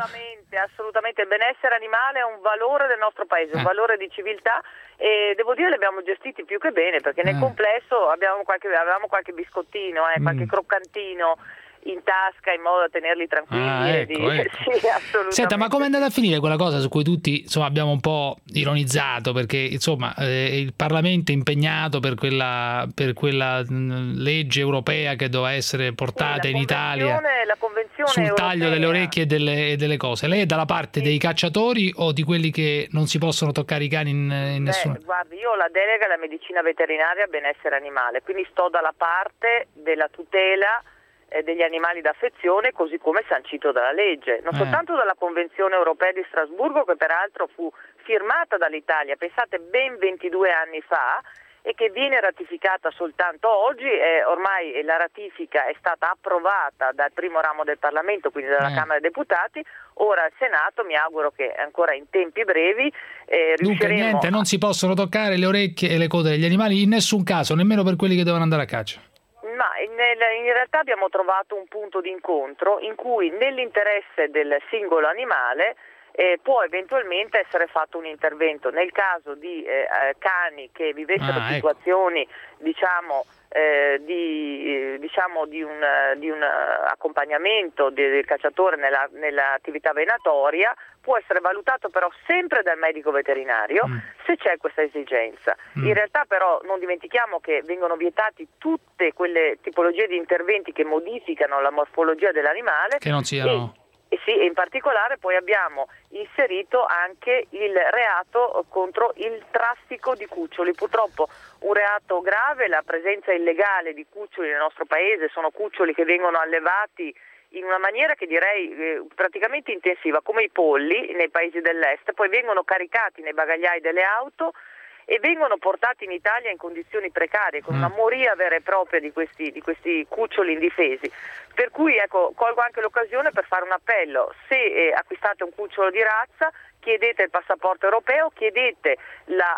Infatti, assolutamente il benessere animale è un valore del nostro paese, un Eh. valore di civiltà, e devo dire li abbiamo gestiti più che bene, perché nel Eh. complesso abbiamo qualche, avevamo qualche biscottino, eh, qualche Mm. croccantino in tasca in modo da tenerli tranquilli. Ah, e ecco, di... ecco. Sì, assolutamente. Senta, ma com'è andata a finire quella cosa su cui tutti insomma abbiamo un po' ironizzato, perché insomma eh, il Parlamento è impegnato per quella, per quella mh, legge europea che doveva essere portata in Italia la convenzione sul europea, taglio delle orecchie e delle, e delle cose. Lei è dalla parte dei cacciatori o di quelli che non si possono toccare i cani in, in nessuno? Beh, guardi, io ho la delega alla medicina veterinaria e benessere animale, quindi sto dalla parte della tutela eh, degli animali d'affezione, così come sancito dalla legge, non Eh. soltanto dalla Convenzione europea di Strasburgo, che peraltro fu firmata dall'Italia, pensate, ben ventidue anni fa, e che viene ratificata soltanto oggi. Eh, ormai la ratifica è stata approvata dal primo ramo del Parlamento, quindi dalla Eh. Camera dei Deputati. Ora al Senato mi auguro che ancora in tempi brevi eh, Dunque riusciremo niente, non si possono toccare le orecchie e le code degli animali in nessun caso, nemmeno per quelli che devono andare a caccia. Ma in, in realtà abbiamo trovato un punto di incontro in cui nell'interesse del singolo animale eh, può eventualmente essere fatto un intervento. Nel caso di eh, eh, cani che vivessero Ah, ecco. situazioni diciamo eh, di, eh, diciamo di un, eh, di un eh, accompagnamento de- del cacciatore nella, nell'attività venatoria, può essere valutato però sempre dal medico veterinario Mm. se c'è questa esigenza. Mm. In realtà però non dimentichiamo che vengono vietati tutte quelle tipologie di interventi che modificano la morfologia dell'animale, Che non siano... e sì, e in particolare poi abbiamo inserito anche il reato contro il traffico di cuccioli. Purtroppo un reato grave, la presenza illegale di cuccioli nel nostro paese, sono cuccioli che vengono allevati in una maniera che direi eh, praticamente intensiva, come i polli nei paesi dell'est, poi vengono caricati nei bagagliai delle auto e vengono portati in Italia in condizioni precarie, con una moria vera e propria di questi, di questi cuccioli indifesi. Per cui ecco, colgo anche l'occasione per fare un appello: se eh, acquistate un cucciolo di razza, chiedete il passaporto europeo, chiedete la,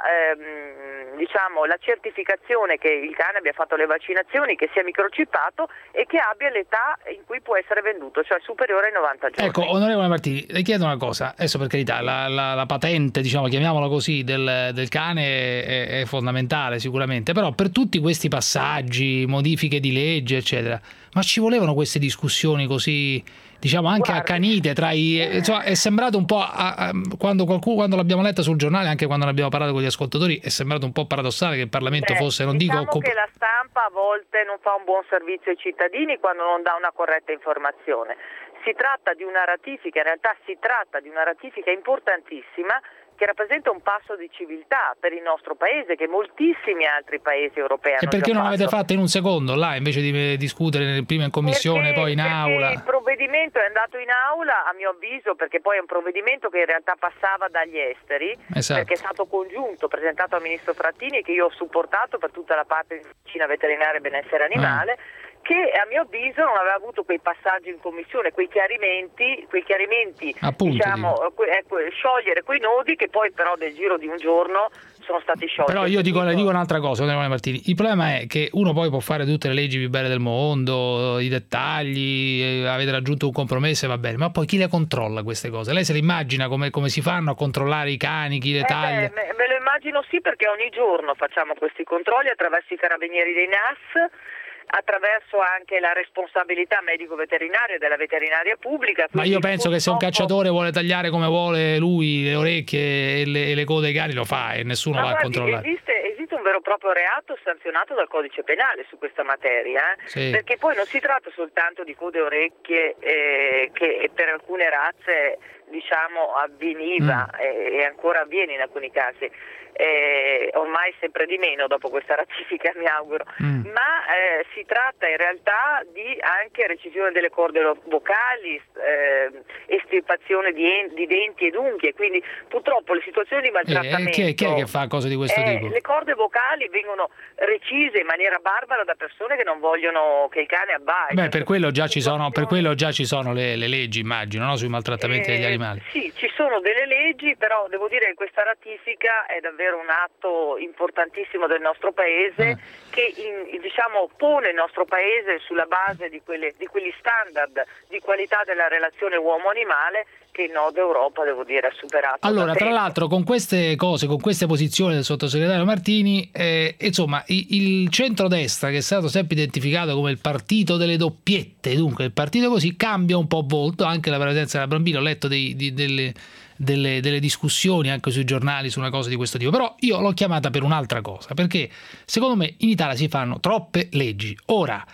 ehm, diciamo, la certificazione che il cane abbia fatto le vaccinazioni, che sia microchippato e che abbia l'età in cui può essere venduto, cioè superiore ai novanta giorni. Ecco, onorevole Martini, le chiedo una cosa, adesso per carità, la, la, la patente, diciamo, chiamiamola così, del, del cane è, è fondamentale sicuramente, però per tutti questi passaggi, modifiche di legge, eccetera, ma ci volevano queste discussioni così, diciamo, anche Guarda. accanite tra i... Insomma, è sembrato un po', a, a, quando, qualcuno, quando l'abbiamo letta sul giornale, anche quando ne abbiamo parlato con gli ascoltatori, è sembrato un po' paradossale che il Parlamento Beh, fosse, non diciamo dico... che la stampa a volte non fa un buon servizio ai cittadini quando non dà una corretta informazione. Si tratta di una ratifica, in realtà si tratta di una ratifica importantissima che rappresenta un passo di civiltà per il nostro paese, che moltissimi altri paesi europei hanno E perché già non l'avete fatto. fatto in un secondo, là, invece di discutere prima in commissione, Perché- poi in perché aula? Il provvedimento è andato in aula, a mio avviso, perché poi è un provvedimento che in realtà passava dagli esteri, Esatto. perché è stato congiunto, presentato al ministro Frattini, che io ho supportato per tutta la parte di medicina veterinaria e benessere animale, che a mio avviso non aveva avuto quei passaggi in commissione, quei chiarimenti, quei chiarimenti, Appunto, diciamo, que- ecco, sciogliere quei nodi che poi però nel giro di un giorno sono stati sciolti. Però io dico, le dico un'altra cosa, onorevole Martini. Il problema è che uno poi può fare tutte le leggi più belle del mondo, i dettagli, eh, avete raggiunto un compromesso e va bene, ma poi chi le controlla queste cose? Lei se le immagina come, come si fanno a controllare i cani, chi le Eh taglia? beh, me, me lo immagino sì, perché ogni giorno facciamo questi controlli attraverso i carabinieri dei N A S, attraverso anche la responsabilità medico-veterinaria della veterinaria pubblica. Ma io quindi penso che se un purtroppo- cacciatore vuole tagliare come vuole lui le orecchie e le, e le code ai cani lo fa e nessuno Ma va a guardi, controllare. esiste, esiste un vero e proprio reato sanzionato dal codice penale su questa materia, eh? Sì. Perché poi non si tratta soltanto di code e orecchie eh, che per alcune razze diciamo avveniva Mm. e, e ancora avviene in alcuni casi. Eh, ormai sempre di meno dopo questa ratifica, mi auguro, Mm. ma eh, si tratta in realtà di anche recisione delle corde lo- vocali, eh, estirpazione di, en- di denti ed unghie, quindi purtroppo le situazioni di Eh, maltrattamento, chi, è, chi è che fa cose di questo eh, tipo? le corde vocali vengono recise in maniera barbara da persone che non vogliono che il cane abbai. Beh, per quello già ci sono, per quello già ci sono le, le leggi, immagino, no? Sui maltrattamenti degli Eh, animali. Sì, ci sono delle leggi, però devo dire che questa ratifica è davvero un atto importantissimo del nostro paese Eh. che in- diciamo, pone il nostro paese sulla base di, quelle, di quegli standard di qualità della relazione uomo-animale che il Nord Europa, devo dire, ha superato. Allora, tra l'altro, con queste cose, con queste posizioni del sottosegretario Martini, eh, insomma, il, il centrodestra, che è stato sempre identificato come il partito delle doppiette, dunque il partito così, cambia un po' volto, anche la presenza della Brambilla, ho letto dei, di, delle, delle, delle discussioni anche sui giornali su una cosa di questo tipo, però io l'ho chiamata per un'altra cosa, perché secondo me in Italia si fanno troppe leggi. Ora,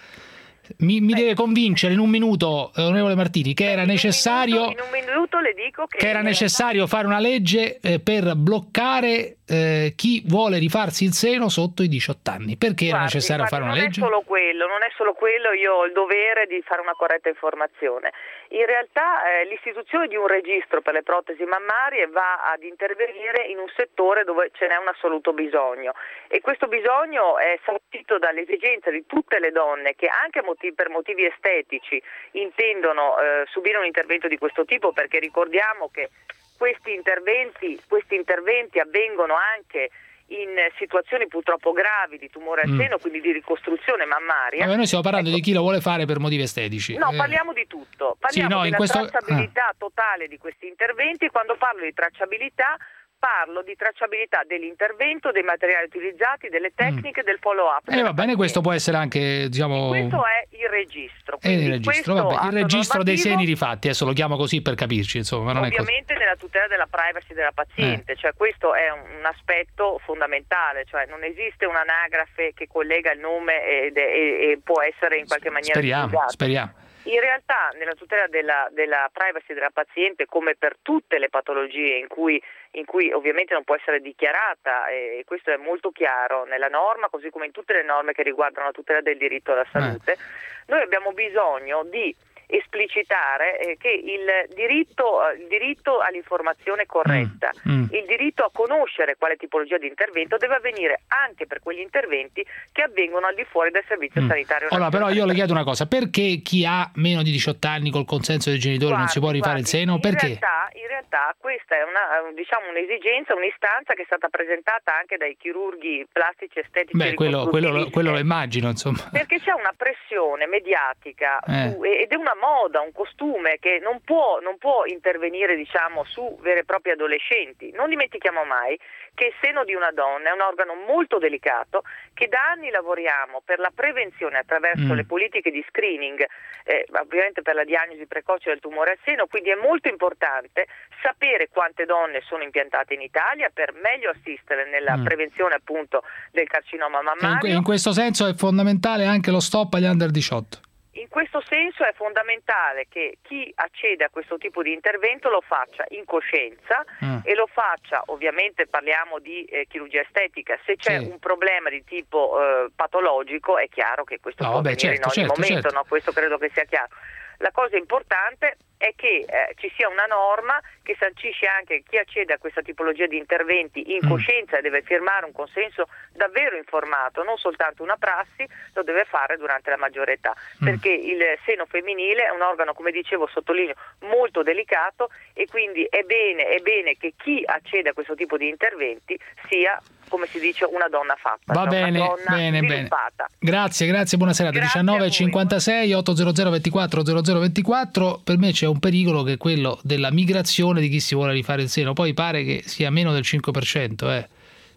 Mi, mi deve convincere in un minuto, onorevole Martini, che era necessario, in un minuto le dico che, che era necessario fare una legge eh, per bloccare eh, chi vuole rifarsi il seno sotto i diciotto anni. Perché era Guardi, necessario guardi, fare una non legge? Non è solo quello, non è solo quello, io ho il dovere di fare una corretta informazione. In realtà eh, l'istituzione di un registro per le protesi mammarie va ad intervenire in un settore dove ce n'è un assoluto bisogno, e questo bisogno è sancito dall'esigenza di tutte le donne che anche motivi, per motivi estetici intendono eh, subire un intervento di questo tipo, perché ricordiamo che questi interventi, questi interventi avvengono anche in situazioni purtroppo gravi di tumore al seno, mm. quindi di ricostruzione mammaria. Vabbè, noi stiamo parlando ecco. di chi lo vuole fare per motivi estetici. No, eh. parliamo di tutto. Parliamo sì, no, della in questo... tracciabilità ah. totale di questi interventi. Quando parlo di tracciabilità, parlo di tracciabilità dell'intervento, dei materiali utilizzati, delle tecniche, mm. del follow-up. E eh, va bene, questo può essere anche, diciamo... Questo è il registro. È il registro, vabbè, il registro dei seni rifatti, adesso lo chiamo così per capirci, insomma. Non ovviamente è nella tutela della privacy della paziente, eh. cioè questo è un, un aspetto fondamentale, cioè non esiste un'anagrafe che collega il nome ed, e, e può essere in qualche maniera speriamo, utilizzata. speriamo. In realtà nella tutela della, della privacy della paziente, come per tutte le patologie in cui, in cui ovviamente non può essere dichiarata, e questo è molto chiaro nella norma, così come in tutte le norme che riguardano la tutela del diritto alla salute, eh. noi abbiamo bisogno di esplicitare eh, che il diritto, il diritto all'informazione corretta, mm, mm. il diritto a conoscere quale tipologia di intervento deve avvenire anche per quegli interventi che avvengono al di fuori del servizio mm. sanitario nazionale. Allora, però io le chiedo una cosa, perché chi ha meno di diciotto anni col consenso dei genitori guardi, non si può rifare guardi, il seno? Perché? In realtà, in realtà questa è una, diciamo, un'esigenza, un'istanza che è stata presentata anche dai chirurghi plastici estetici. Beh, quello, quello, quello lo immagino, insomma. Perché c'è una pressione mediatica eh. su, ed è una moda, un costume che non può, non può intervenire, diciamo, su veri e propri adolescenti. Non dimentichiamo mai che il seno di una donna è un organo molto delicato, che da anni lavoriamo per la prevenzione attraverso mm. le politiche di screening, eh, ovviamente per la diagnosi precoce del tumore al seno, quindi è molto importante sapere quante donne sono impiantate in Italia per meglio assistere nella mm. prevenzione appunto del carcinoma mammario. In, in questo senso è fondamentale anche lo stop agli under diciotto. In questo senso è fondamentale che chi accede a questo tipo di intervento lo faccia in coscienza mm. e lo faccia, ovviamente parliamo di eh, chirurgia estetica, se c'è sì. un problema di tipo eh, patologico è chiaro che questo no, può vabbè, avvenire certo, in ogni certo, momento, certo. No? Questo credo che sia chiaro. La cosa importante è che eh, ci sia una norma che sancisce anche chi accede a questa tipologia di interventi in coscienza e deve firmare un consenso davvero informato, non soltanto una prassi, lo deve fare durante la maggiore età, mm. perché il seno femminile è un organo, come dicevo, sottolineo, molto delicato, e quindi è bene, è bene che chi accede a questo tipo di interventi sia, come si dice, una donna fatta, va cioè bene, una donna bene, sviluppata. Bene. Grazie, grazie, buona serata. Grazie diciannove e cinquantasei ottocento ventiquattro zero zero ventiquattro. Per me c'è un pericolo che è quello della migrazione di chi si vuole rifare il seno. Poi pare che sia meno del cinque per cento eh,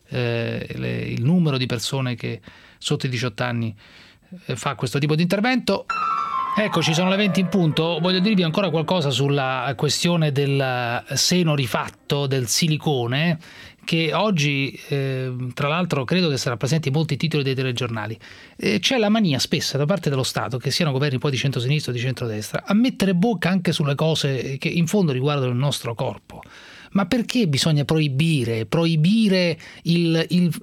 eh, le, il numero di persone che sotto i diciotto anni eh, fa questo tipo di intervento. Eccoci, sono le venti in punto. Voglio dirvi ancora qualcosa sulla questione del seno rifatto, del silicone, che oggi, eh, tra l'altro, credo che sarà presente in molti titoli dei telegiornali. Eh, c'è la mania spessa da parte dello Stato, che siano governi poi di centrosinistra o di centrodestra, a mettere bocca anche sulle cose che in fondo riguardano il nostro corpo. Ma perché bisogna proibire, proibire il, il,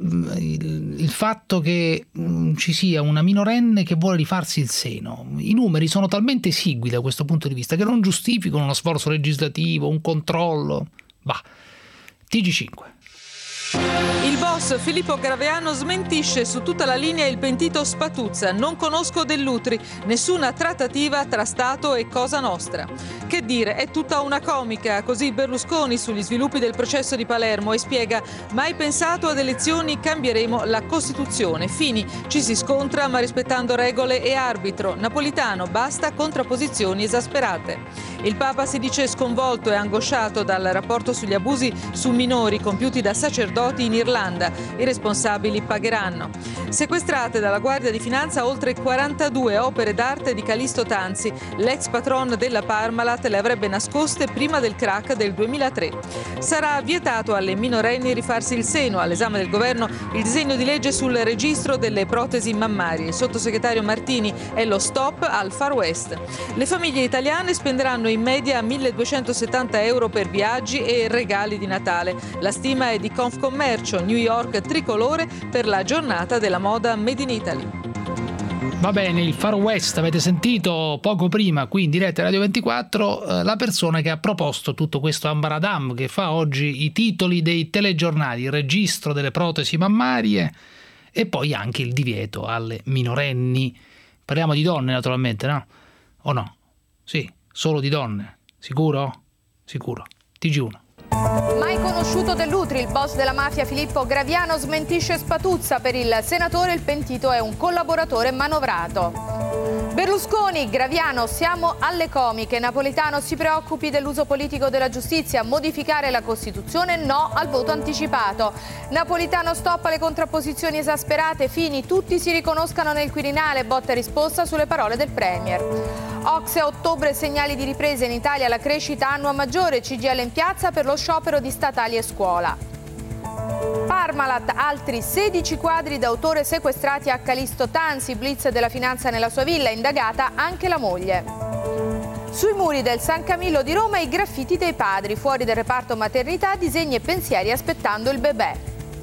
il, il fatto che mh, ci sia una minorenne che vuole rifarsi il seno? I numeri sono talmente esigui da questo punto di vista che non giustificano uno sforzo legislativo, un controllo. Va. T G cinque. Il boss Filippo Graviano smentisce su tutta la linea il pentito Spatuzza. Non conosco Dell'Utri, nessuna trattativa tra Stato e Cosa Nostra. Che dire, è tutta una comica, così Berlusconi sugli sviluppi del processo di Palermo e spiega: mai pensato ad elezioni, cambieremo la Costituzione. Fini, ci si scontra ma rispettando regole e arbitro. Napolitano, basta contrapposizioni esasperate. Il Papa si dice sconvolto e angosciato dal rapporto sugli abusi su minori compiuti da sacerdoti in Irlanda. I responsabili pagheranno. Sequestrate dalla Guardia di Finanza oltre quarantadue opere d'arte di Callisto Tanzi. L'ex patron della Parmalat le avrebbe nascoste prima del crack del duemilatré. Sarà vietato alle minorenni rifarsi il seno. All'esame del governo il disegno di legge sul registro delle protesi mammarie. Il sottosegretario Martini è lo stop al Far West. Le famiglie italiane spenderanno in media milleduecentosettanta euro per viaggi e regali di Natale. La stima è di Confcommercio, New York tricolore per la giornata della moda Made in Italy. Va bene, il Far West, avete sentito poco prima qui in diretta Radio ventiquattro eh, la persona che ha proposto tutto questo ambaradam che fa oggi i titoli dei telegiornali, il registro delle protesi mammarie e poi anche il divieto alle minorenni. Parliamo di donne naturalmente, no? O no? Sì, solo di donne. Sicuro? Sicuro. T G uno. Mai conosciuto Dell'Utri, il boss della mafia Filippo Graviano smentisce Spatuzza. Per il senatore il pentito è un collaboratore manovrato. Berlusconi, Graviano, siamo alle comiche. Napolitano si preoccupi dell'uso politico della giustizia, modificare la Costituzione, no al voto anticipato. Napolitano stoppa le contrapposizioni esasperate, Fini, tutti si riconoscano nel Quirinale, botta e risposta sulle parole del Premier. Ocse a ottobre, segnali di ripresa in Italia, la crescita annua maggiore, C G I L in piazza per lo sciopero di statali e scuola. Parmalat, altri sedici quadri d'autore sequestrati a Callisto Tanzi, blitz della finanza nella sua villa, indagata anche la moglie. Sui muri del San Camillo di Roma i graffiti dei padri, fuori del reparto maternità disegni e pensieri aspettando il bebè.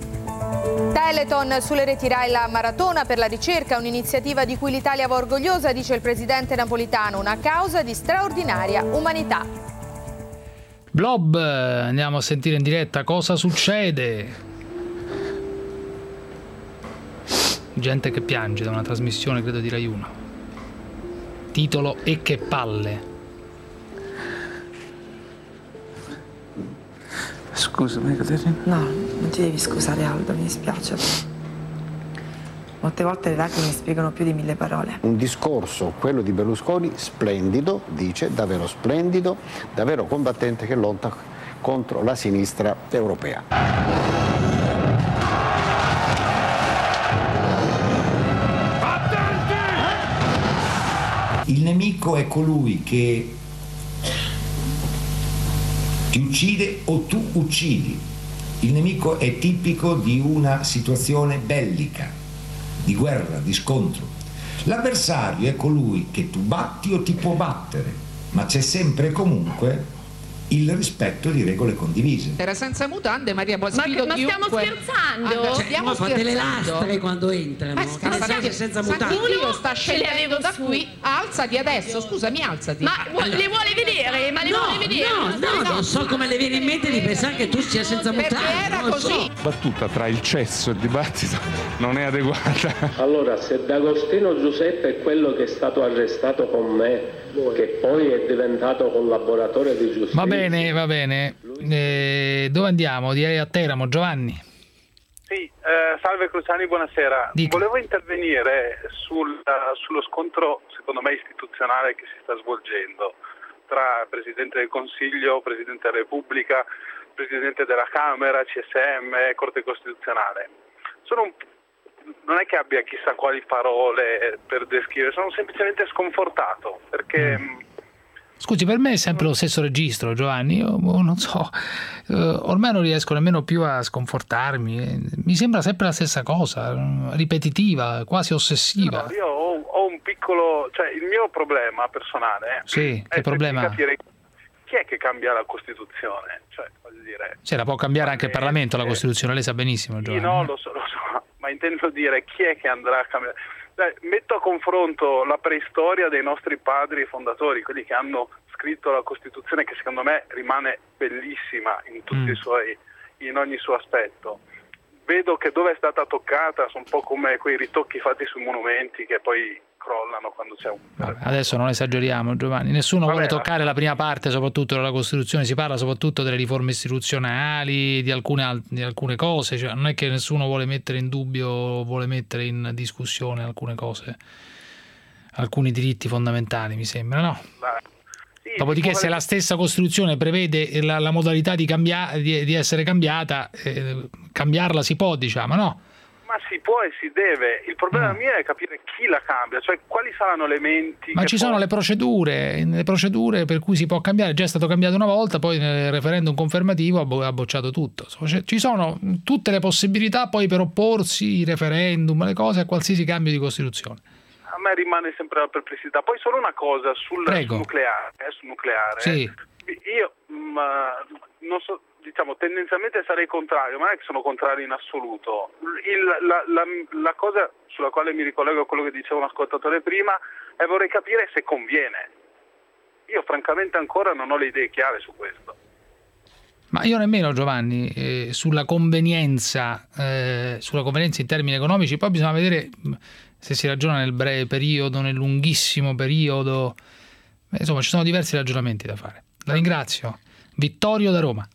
Teleton sulle reti Rai, la maratona per la ricerca, un'iniziativa di cui l'Italia va orgogliosa, dice il presidente Napolitano, una causa di straordinaria umanità. Blob, andiamo a sentire in diretta cosa succede. Gente che piange da una trasmissione, credo di Rai uno. Titolo: E che palle. Scusami, Caterina. No, non ti devi scusare, Aldo, mi dispiace. Molte volte le lacrime spiegano più di mille parole. Un discorso, quello di Berlusconi, splendido, dice, davvero splendido, davvero combattente che lotta contro la sinistra europea. Il nemico è colui che ti uccide o tu uccidi. Il nemico è tipico di una situazione bellica, di guerra, di scontro. L'avversario è colui che tu batti o ti può battere, ma c'è sempre e comunque il rispetto di regole condivise. Era senza mutande, Maria, poi ma, sfido ma stiamo chiunque. scherzando? Ah, cioè, stiamo fa delle lastre quando entrano. Ma scherzi, senza mutande. Io sta scendendo da su. qui. Alzati adesso, scusami, alzati. Ma allora. le vuole vedere? Ma le no, vuole vedere? No, no, non so come le viene in mente di pensare che tu sia senza mutande. Perché era non così. So. Battuta tra il cesso e il dibattito non è adeguata. Allora, se D'Agostino Giuseppe è quello che è stato arrestato con me, che poi è diventato collaboratore di giustizia. Va bene, va bene. Eh, dove andiamo? Direi a Teramo. Giovanni. Sì, eh, salve Cruciani, buonasera. Dica. Volevo intervenire sul, uh, sullo scontro, secondo me, istituzionale che si sta svolgendo tra Presidente del Consiglio, Presidente della Repubblica, Presidente della Camera, C S M, Corte Costituzionale. Sono un non è che abbia chissà quali parole per descrivere, sono semplicemente sconfortato perché... Mm. Scusi, per me è sempre lo stesso registro, Giovanni, io non so, uh, ormai non riesco nemmeno più a sconfortarmi, mi sembra sempre la stessa cosa, ripetitiva, quasi ossessiva. No, io ho, ho un piccolo, cioè il mio problema personale sì, è che problema? capire chi è che cambia la Costituzione, cioè voglio dire... Sì, la può cambiare anche il Parlamento, la Costituzione, lei sa benissimo, Giovanni. Sì, no, lo so, lo so, ma intendo dire chi è che andrà a cambiare... Beh, metto a confronto la preistoria dei nostri padri fondatori, quelli che hanno scritto la Costituzione, che secondo me rimane bellissima in tutti mm. i suoi, in ogni suo aspetto, vedo che dove è stata toccata sono un po' come quei ritocchi fatti sui monumenti che poi crollano quando c'è un... Vabbè, adesso non esageriamo, Giovanni, nessuno Vabbè, vuole toccare la prima parte, soprattutto della Costituzione, si parla soprattutto delle riforme istituzionali, di alcune, di alcune cose, cioè non è che nessuno vuole mettere in dubbio, vuole mettere in discussione alcune cose, alcuni diritti fondamentali, mi sembra, no? Sì, dopodiché se la stessa Costituzione prevede la, la modalità di, cambia, di, di essere cambiata, eh, cambiarla si può, diciamo, no? Ma si può e si deve. Il problema mm. mio è capire chi la cambia, cioè quali saranno elementi. Ma che ci poi... sono le procedure, le procedure per cui si può cambiare. Già è stato cambiato una volta, poi nel referendum confermativo ha, bo- ha bocciato tutto. Ci sono tutte le possibilità poi per opporsi, i referendum, le cose, a qualsiasi cambio di Costituzione. A me rimane sempre la perplessità. Poi solo una cosa sul, sul nucleare. Eh, sul nucleare. Sì. Io mh, non so. Diciamo, tendenzialmente sarei contrario, ma non è che sono contrario in assoluto. Il, la, la, la cosa sulla quale mi ricollego a quello che diceva un ascoltatore prima è vorrei capire se conviene. Io francamente ancora non ho le idee chiare su questo. Ma io nemmeno, Giovanni, eh, sulla convenienza, eh, sulla convenienza in termini economici, poi bisogna vedere se si ragiona nel breve periodo, nel lunghissimo periodo. Beh, insomma, ci sono diversi ragionamenti da fare. La ringrazio. Vittorio da Roma.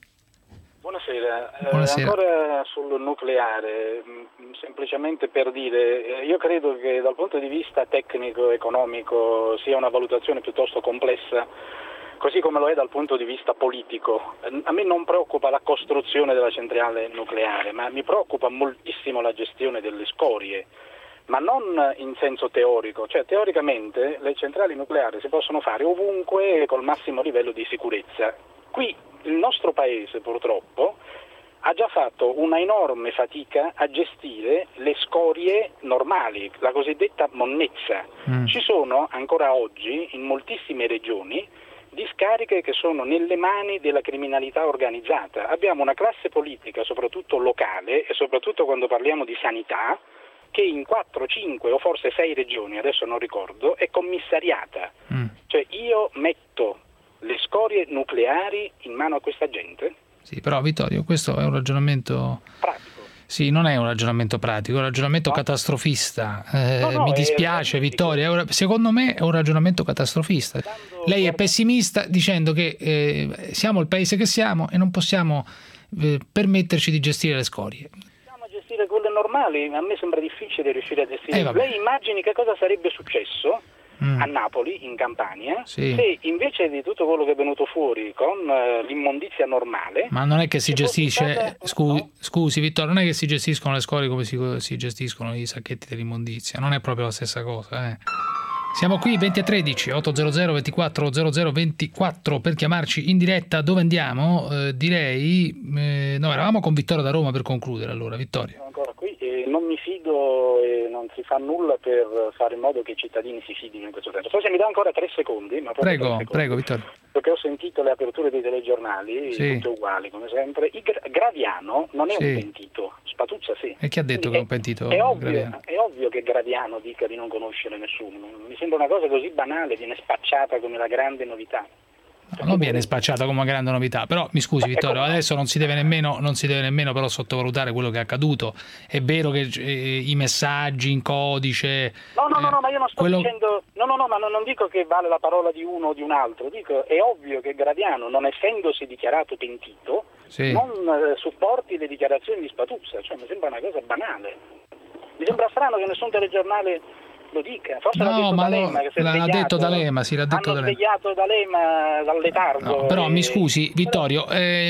Buonasera. Buonasera. Eh, ancora sul nucleare, mh, semplicemente per dire, eh, io credo che dal punto di vista tecnico-economico sia una valutazione piuttosto complessa, così come lo è dal punto di vista politico. Eh, a me non preoccupa la costruzione della centrale nucleare, ma mi preoccupa moltissimo la gestione delle scorie, ma non in senso teorico, cioè teoricamente le centrali nucleari si possono fare ovunque col massimo livello di sicurezza. Qui il nostro paese purtroppo ha già fatto una enorme fatica a gestire le scorie normali, la cosiddetta monnezza. Mm. Ci sono ancora oggi in moltissime regioni discariche che sono nelle mani della criminalità organizzata. Abbiamo una classe politica, soprattutto locale, e soprattutto quando parliamo di sanità, che in quattro, cinque o forse sei regioni, adesso non ricordo, è commissariata. Mm. Cioè io metto le scorie nucleari in mano a questa gente? Sì, però Vittorio, questo è un ragionamento pratico. Sì, non è un ragionamento pratico, è un ragionamento no. catastrofista. Eh, no, no, mi dispiace, Vittorio, è un, secondo me è un ragionamento catastrofista. Lei è pessimista dicendo che eh, siamo il paese che siamo e non possiamo eh, permetterci di gestire le scorie. Possiamo gestire quelle normali, a me sembra difficile riuscire a gestire. Eh, Lei immagini che cosa sarebbe successo a Napoli, in Campania, sì. se invece di tutto quello che è venuto fuori con uh, l'immondizia normale... Ma non è che si gestisce, stata... scusi, no? scusi Vittorio, non è che si gestiscono le scorie come si, si gestiscono i sacchetti dell'immondizia, non è proprio la stessa cosa. Eh. Siamo qui venti e tredici, ottocento ventiquattro zero zero ventiquattro per chiamarci in diretta. Dove andiamo? Eh, direi... Eh, no, eravamo con Vittorio da Roma per concludere allora, Vittorio. Sono ancora qui e non mi fido e non si fa nulla per fare in modo che i cittadini si fidino in questo senso. Forse mi dà ancora tre secondi. Ma prego, tre secondi, prego Vittorio. Perché ho sentito le aperture dei telegiornali, sì. tutte uguali come sempre. I Gra- Graviano non è sì. un pentito, Spatuzza sì. E chi ha detto Quindi che è un pentito? È ovvio, Graviano? È ovvio che Graviano dica di non conoscere nessuno. Mi sembra una cosa così banale, viene spacciata come la grande novità. No, non viene spacciata come una grande novità, però mi scusi Vittorio, adesso non si deve nemmeno, non si deve nemmeno però sottovalutare quello che è accaduto. È vero che eh, i messaggi in codice... No, no, no, no, ma io non sto quello... dicendo... No, no, no, ma non, non dico che vale la parola di uno o di un altro, dico è ovvio che Graviano, non essendosi dichiarato pentito, sì. non eh, supporti le dichiarazioni di Spatuzza, cioè mi sembra una cosa banale. Mi sembra strano che nessun telegiornale... lo dica, forse no, l'ha detto ma D'Alema, lo, che si è l'ha svegliato, detto D'Alema, sì, l'ha detto hanno D'Alema. svegliato D'Alema dal letargo. No, però e... mi scusi Vittorio,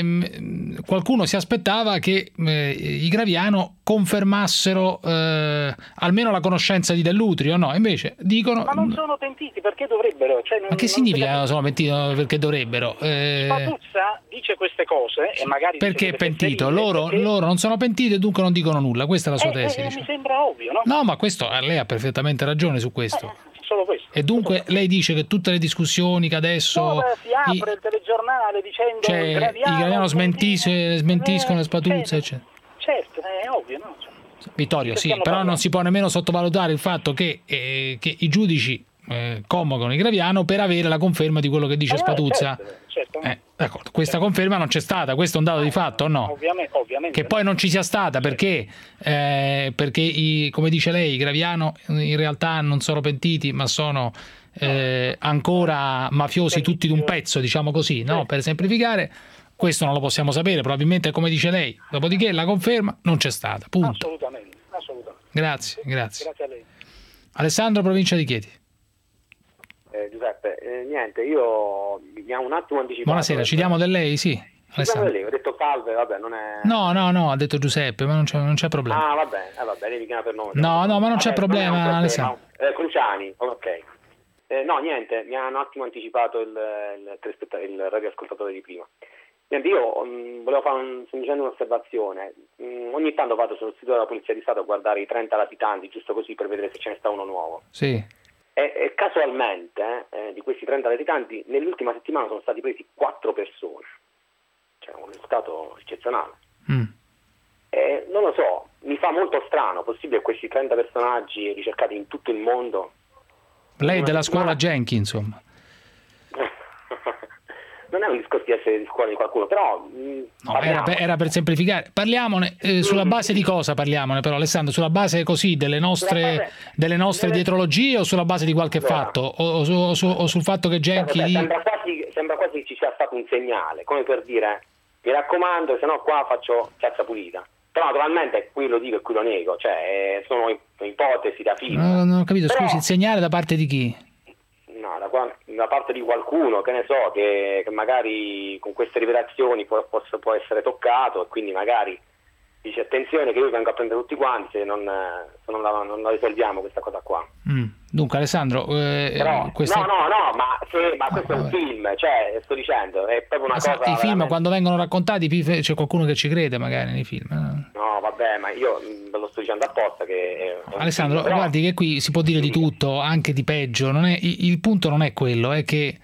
ehm, qualcuno si aspettava che eh, i Graviano confermassero eh, almeno la conoscenza di Dell'Utri o no, invece dicono... Ma non sono pentiti, perché dovrebbero? Cioè, non, ma che non significa non sono pentiti perché dovrebbero? Eh... Spatuzza dice queste cose e magari... Perché è pentito? Loro, perché... loro non sono pentiti e dunque non dicono nulla, questa è la sua eh, tesi. Eh, diciamo. Mi sembra ovvio, no? No, ma questo, lei ha perfettamente ragione su questo. Eh, solo questo. E dunque lei dice che tutte le discussioni che adesso... No, si apre i... il telegiornale dicendo... Cioè, i Graviano, i Graviano smentisce, smentiscono eh, Spatuzza, certo, eccetera. Certo, è ovvio, no? Vittorio, sì, però parlando? non si può nemmeno sottovalutare il fatto che, eh, che i giudici eh, commogano i Graviano per avere la conferma di quello che dice Spatuzza. Certo, certo. Eh, d'accordo. Questa conferma non c'è stata, questo è un dato di fatto o no? Ovviamente, ovviamente che poi non ci sia stata perché, eh, perché i, come dice lei, i Graviano in realtà non sono pentiti, ma sono eh, ancora mafiosi tutti d'un pezzo, diciamo così, no? Per semplificare. Questo non lo possiamo sapere, probabilmente è come dice lei. Dopodiché la conferma non c'è stata, punto. Assolutamente, assolutamente. Grazie, grazie. Grazie a lei. Alessandro, provincia di Chieti. Eh, Giuseppe, eh, niente, io mi ha un attimo anticipato. Buonasera, ci diamo del lei? Sì. Ci diamo del lei, ho detto salve, vabbè, non è... No, no, no, ha detto Giuseppe, ma non c'è, non c'è problema. Ah, va bene, eh, va bene, mi chiama per nome. No, no, ma non c'è vabbè, problema, non è un Alessandro. problema. Eh, Cruciani, ok. Eh, no, niente, mi ha un attimo anticipato il, il, il, il radioascoltatore di prima. Niente, io mh, volevo fare un, semplicemente un'osservazione. Mh, ogni tanto vado sul sito della Polizia di Stato a guardare i trenta latitanti, giusto così per vedere se ce ne sta uno nuovo. Sì. E, e casualmente, eh, di questi trenta latitanti, nell'ultima settimana sono stati presi quattro persone. Cioè, un risultato eccezionale. Mm. E, non lo so, mi fa molto strano, possibile che questi trenta personaggi ricercati in tutto il mondo... Lei è della scuola Genchi, insomma. Non è un discorso di essere di scuola di qualcuno, però... Mh, no, era, per, era per semplificare. Parliamone, eh, sulla base di cosa parliamone però, Alessandro? Sulla base così delle nostre, base, delle nostre delle... dietrologie o sulla base di qualche allora, fatto? O, o, su, o, su, o sul fatto che Genchi... Beh, sembra, quasi, sembra quasi che ci sia stato un segnale, come per dire, mi raccomando, se no qua faccio piazza pulita. Però naturalmente qui lo dico e qui lo nego, cioè sono ipotesi da film. No, non ho capito, però, scusi, il segnale da parte di chi? No, da, da parte di qualcuno, che ne so, che, che magari con queste rivelazioni può, può, può essere toccato e quindi magari dice attenzione che io vengo a prendere tutti quanti se non, se non, la, non la risolviamo questa cosa qua. Mm. Dunque Alessandro, eh, Però, questa... no, no, no, ma, se, ma questo ah, è un film, cioè sto dicendo, è proprio una esatto, cosa... I film veramente... quando vengono raccontati c'è qualcuno che ci crede magari nei film. Eh? No, vabbè, ma io ve lo sto dicendo apposta che... Alessandro, film, però... guardi che qui si può dire di tutto, anche di peggio, non è, il punto non è quello, è che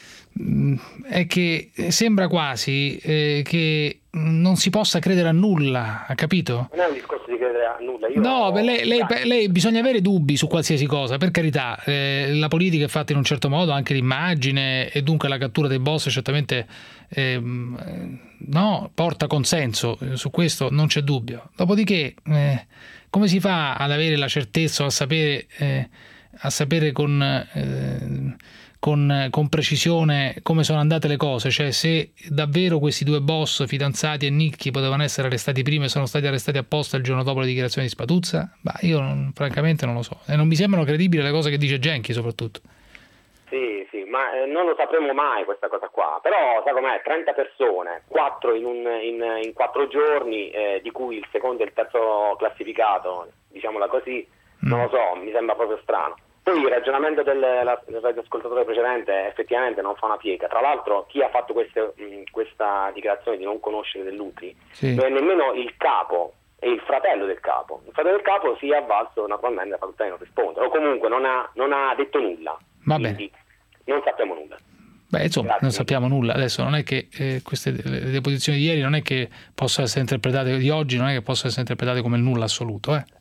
è che sembra quasi eh, che non si possa credere a nulla, ha capito? Non è un discorso di credere a nulla. Io no, ho... per lei, lei, per lei bisogna avere dubbi su qualsiasi cosa, per carità, eh, la politica è fatta in un certo modo, anche l'immagine e dunque la cattura dei boss certamente eh, no, porta consenso, su questo non c'è dubbio. Dopodiché eh, come si fa ad avere la certezza o a sapere, eh, a sapere con... Eh, Con, con precisione come sono andate le cose, cioè se davvero questi due boss fidanzati e Nicchi potevano essere arrestati prima e sono stati arrestati apposta il giorno dopo le dichiarazioni di Spatuzza? Bah, io non, francamente non lo so e non mi sembrano credibili le cose che dice Genchi soprattutto. Sì, sì, ma eh, non lo sapremo mai questa cosa qua, però sa com'è, trenta persone, quattro in, un, in, in quattro giorni, eh, di cui il secondo e il terzo classificato, diciamola così, mm. non lo so, mi sembra proprio strano. Poi il ragionamento del, del radioascoltatore precedente effettivamente non fa una piega. Tra l'altro chi ha fatto queste, mh, questa dichiarazione di non conoscere Dell'Utri sì. non è nemmeno il capo, è il fratello del capo. Il fratello del capo si è avvalso naturalmente la facoltà di non rispondere, o comunque non ha, non ha detto nulla. Va bene. Non sappiamo nulla. Beh, insomma, Grazie. non sappiamo nulla. Adesso non è che eh, queste le deposizioni di ieri non è che possono essere interpretate, di oggi non è che possono essere interpretate come il nulla assoluto, eh.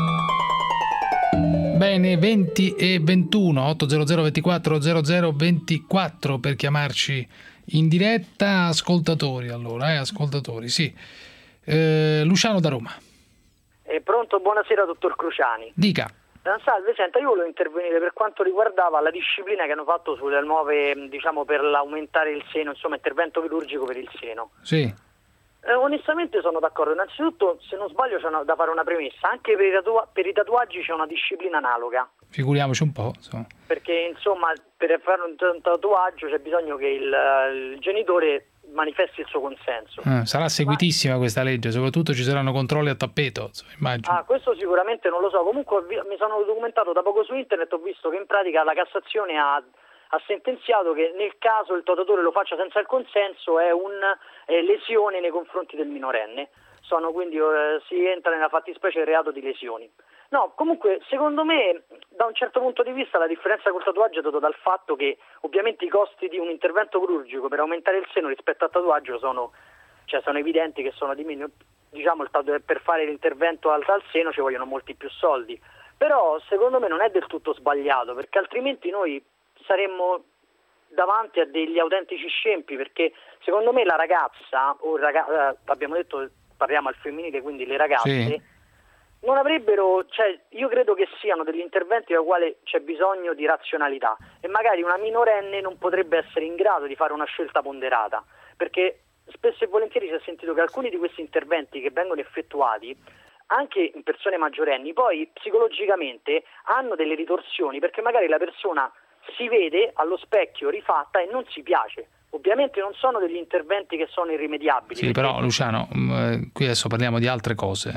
Bene, venti e ventuno, ottocento ventiquattro zero zero ventiquattro per chiamarci in diretta. Ascoltatori allora, eh, ascoltatori, sì. Eh, Luciano da Roma. Eh, pronto, buonasera dottor Cruciani. Dica. Salve, senta, io volevo intervenire per quanto riguardava la disciplina che hanno fatto sulle nuove, diciamo, per l'aumentare il seno, insomma, intervento chirurgico per il seno. Sì. Eh, onestamente sono d'accordo. Innanzitutto, se non sbaglio, c'è una, da fare una premessa. Anche per i, tatua- per i tatuaggi c'è una disciplina analoga. Figuriamoci un po'. Insomma. Perché, insomma, per fare un tatuaggio c'è bisogno che il, il genitore manifesti il suo consenso. Eh, sarà seguitissima Ma... questa legge, soprattutto ci saranno controlli a tappeto, insomma, immagino. Ah, questo sicuramente non lo so. Comunque mi sono documentato da poco su internet, ho visto che in pratica la Cassazione ha... ha sentenziato che nel caso il tatuatore lo faccia senza il consenso è una eh, lesione nei confronti del minorenne. Sono quindi eh, si entra nella fattispecie del reato di lesioni. No, comunque secondo me da un certo punto di vista la differenza col tatuaggio è data dal fatto che ovviamente i costi di un intervento chirurgico per aumentare il seno rispetto al tatuaggio sono, cioè sono evidenti che sono di meno. Diciamo il tatu- per fare l'intervento al, al seno ci vogliono molti più soldi. Però secondo me non è del tutto sbagliato, perché altrimenti noi saremmo davanti a degli autentici scempi, perché secondo me la ragazza, o raga- eh, abbiamo detto parliamo al femminile, quindi le ragazze, sì, non avrebbero, cioè io credo che siano degli interventi ai quali c'è bisogno di razionalità, e magari una minorenne non potrebbe essere in grado di fare una scelta ponderata, perché spesso e volentieri si è sentito che alcuni di questi interventi che vengono effettuati anche in persone maggiorenni poi psicologicamente hanno delle ritorsioni, perché magari la persona si vede allo specchio rifatta e non si piace. Ovviamente non sono degli interventi che sono irrimediabili. Sì, però Luciano, qui adesso parliamo di altre cose.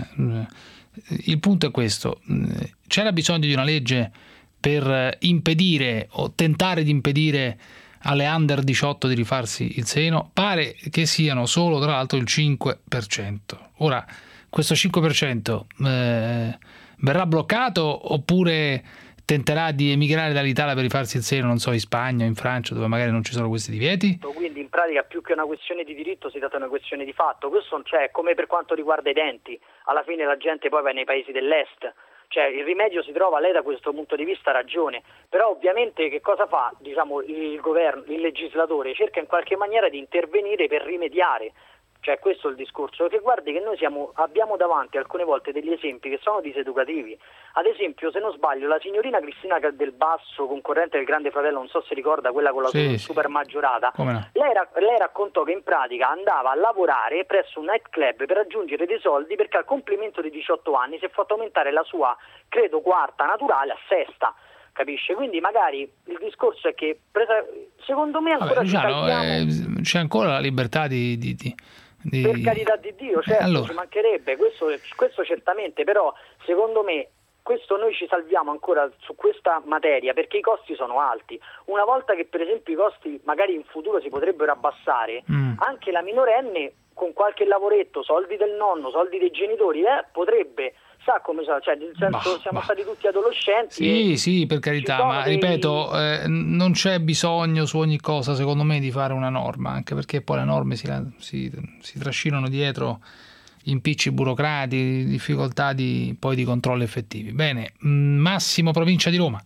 Il punto è questo: c'era bisogno di una legge per impedire o tentare di impedire alle under diciotto di rifarsi il seno? Pare che siano solo, tra l'altro, il cinque per cento. Ora, questo cinque per cento eh, verrà bloccato oppure tenterà di emigrare dall'Italia per rifarsi il seno, non so, in Spagna o in Francia, dove magari non ci sono questi divieti? Quindi in pratica più che una questione di diritto si tratta di una questione di fatto. Questo, cioè, come per quanto riguarda i denti, alla fine la gente poi va nei paesi dell'est, cioè il rimedio si trova, lei da questo punto di vista ha ragione, però ovviamente che cosa fa, diciamo, il governo, il legislatore? Cerca in qualche maniera di intervenire per rimediare. Cioè questo è il discorso, che guardi che noi siamo, abbiamo davanti alcune volte degli esempi che sono diseducativi. Ad esempio, se non sbaglio, la signorina Cristina del Basso, concorrente del Grande Fratello, non so se ricorda, quella con la sì, super maggiorata, no? lei, lei raccontò che in pratica andava a lavorare presso un nightclub per raggiungere dei soldi, perché al compimento di diciotto anni si è fatto aumentare la sua, credo, quarta naturale a sesta. Capisce? Quindi magari il discorso è che secondo me ancora Vabbè, Luciano, eh, c'è ancora la libertà di... di, di... Di... Per carità di Dio, certo, eh, allora. Ci mancherebbe, questo, questo certamente, però secondo me questo noi ci salviamo ancora su questa materia perché i costi sono alti. Una volta che per esempio i costi magari in futuro si potrebbero abbassare, mm. anche la minorenne con qualche lavoretto, soldi del nonno, soldi dei genitori, eh, potrebbe... sa come sa, cioè nel senso bah, siamo bah. stati tutti adolescenti. Sì, sì, per carità, ma dei... ripeto, eh, non c'è bisogno su ogni cosa, secondo me, di fare una norma, anche perché poi le norme si, si, si trascinano dietro impicci burocratici, difficoltà di, poi di controlli effettivi. Bene, Massimo, provincia di Roma.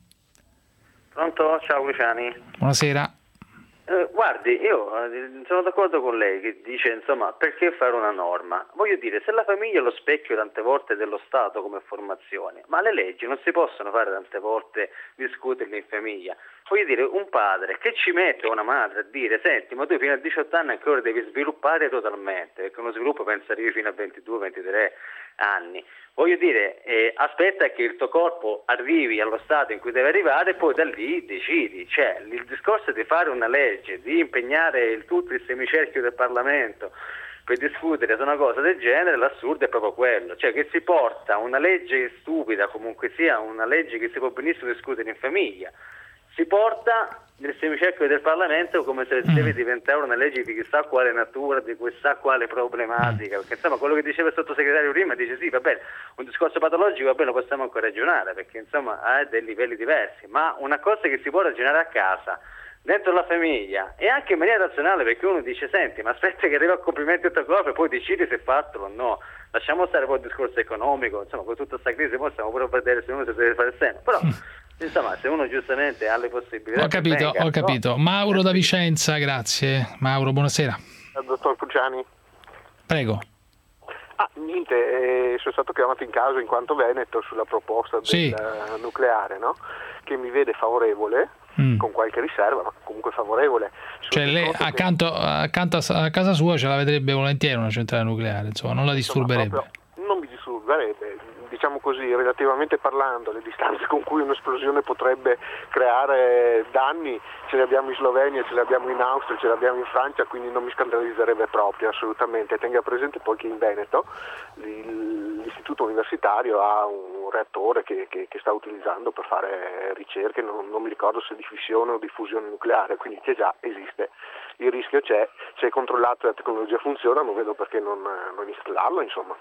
Pronto? Ciao Luciani. Buonasera. Eh, guardi, io eh, sono d'accordo con lei che dice, insomma, perché fare una norma? Voglio dire, se la famiglia è lo specchio tante volte dello Stato come formazione, ma le leggi non si possono fare tante volte discuterle in famiglia. Voglio dire, un padre che ci mette una madre a dire, senti, ma tu fino a diciotto anni ancora devi sviluppare totalmente, perché uno sviluppo penso arrivi fino a ventidue ventitré anni. Voglio dire, eh, aspetta che il tuo corpo arrivi allo stato in cui deve arrivare e poi da lì decidi. Cioè, il discorso di fare una legge, di impegnare il, tutto il semicerchio del Parlamento per discutere su una cosa del genere, l'assurdo è proprio quello. Cioè che si porta una legge stupida, comunque sia una legge che si può benissimo discutere in famiglia, si porta nel semicerchio del Parlamento come se deve mm. diventare una legge di chissà quale natura, di chissà quale problematica, perché insomma quello che diceva il sottosegretario prima dice sì, va bene, un discorso patologico va bene, lo possiamo ancora ragionare, perché insomma ha dei livelli diversi, ma una cosa che si può ragionare a casa, dentro la famiglia, e anche in maniera razionale, perché uno dice senti, ma aspetta che arriva a compimento questa cosa e poi decidi se farlo o no, lasciamo stare poi il discorso economico, insomma con tutta questa crisi poi stiamo pure a vedere se uno si deve fare il seno, però insomma, se uno giustamente ha le possibilità. Ho capito, venga, ho capito. No? Mauro da Vicenza, grazie. Mauro, buonasera. Dottor Pucciani. Prego. Ah, niente, eh, sono stato chiamato in causa in quanto Veneto sulla proposta del sì. nucleare, no? Che mi vede favorevole, mm. con qualche riserva, ma comunque favorevole. Cioè lei accanto, che... accanto a casa sua ce la vedrebbe volentieri una centrale nucleare, insomma, non la disturberebbe. Insomma, non mi disturberebbe. Diciamo così, relativamente parlando, le distanze con cui un'esplosione potrebbe creare danni ce le abbiamo in Slovenia, ce le abbiamo in Austria, ce le abbiamo in Francia, quindi non mi scandalizzerebbe proprio, assolutamente. Tenga presente poi che in Veneto l'istituto universitario ha un reattore che, che, che sta utilizzando per fare ricerche, non, non mi ricordo se di fissione o di fusione nucleare, quindi che già esiste. Il rischio c'è, se è controllato e la tecnologia funziona, non vedo perché non, non installarlo, insomma.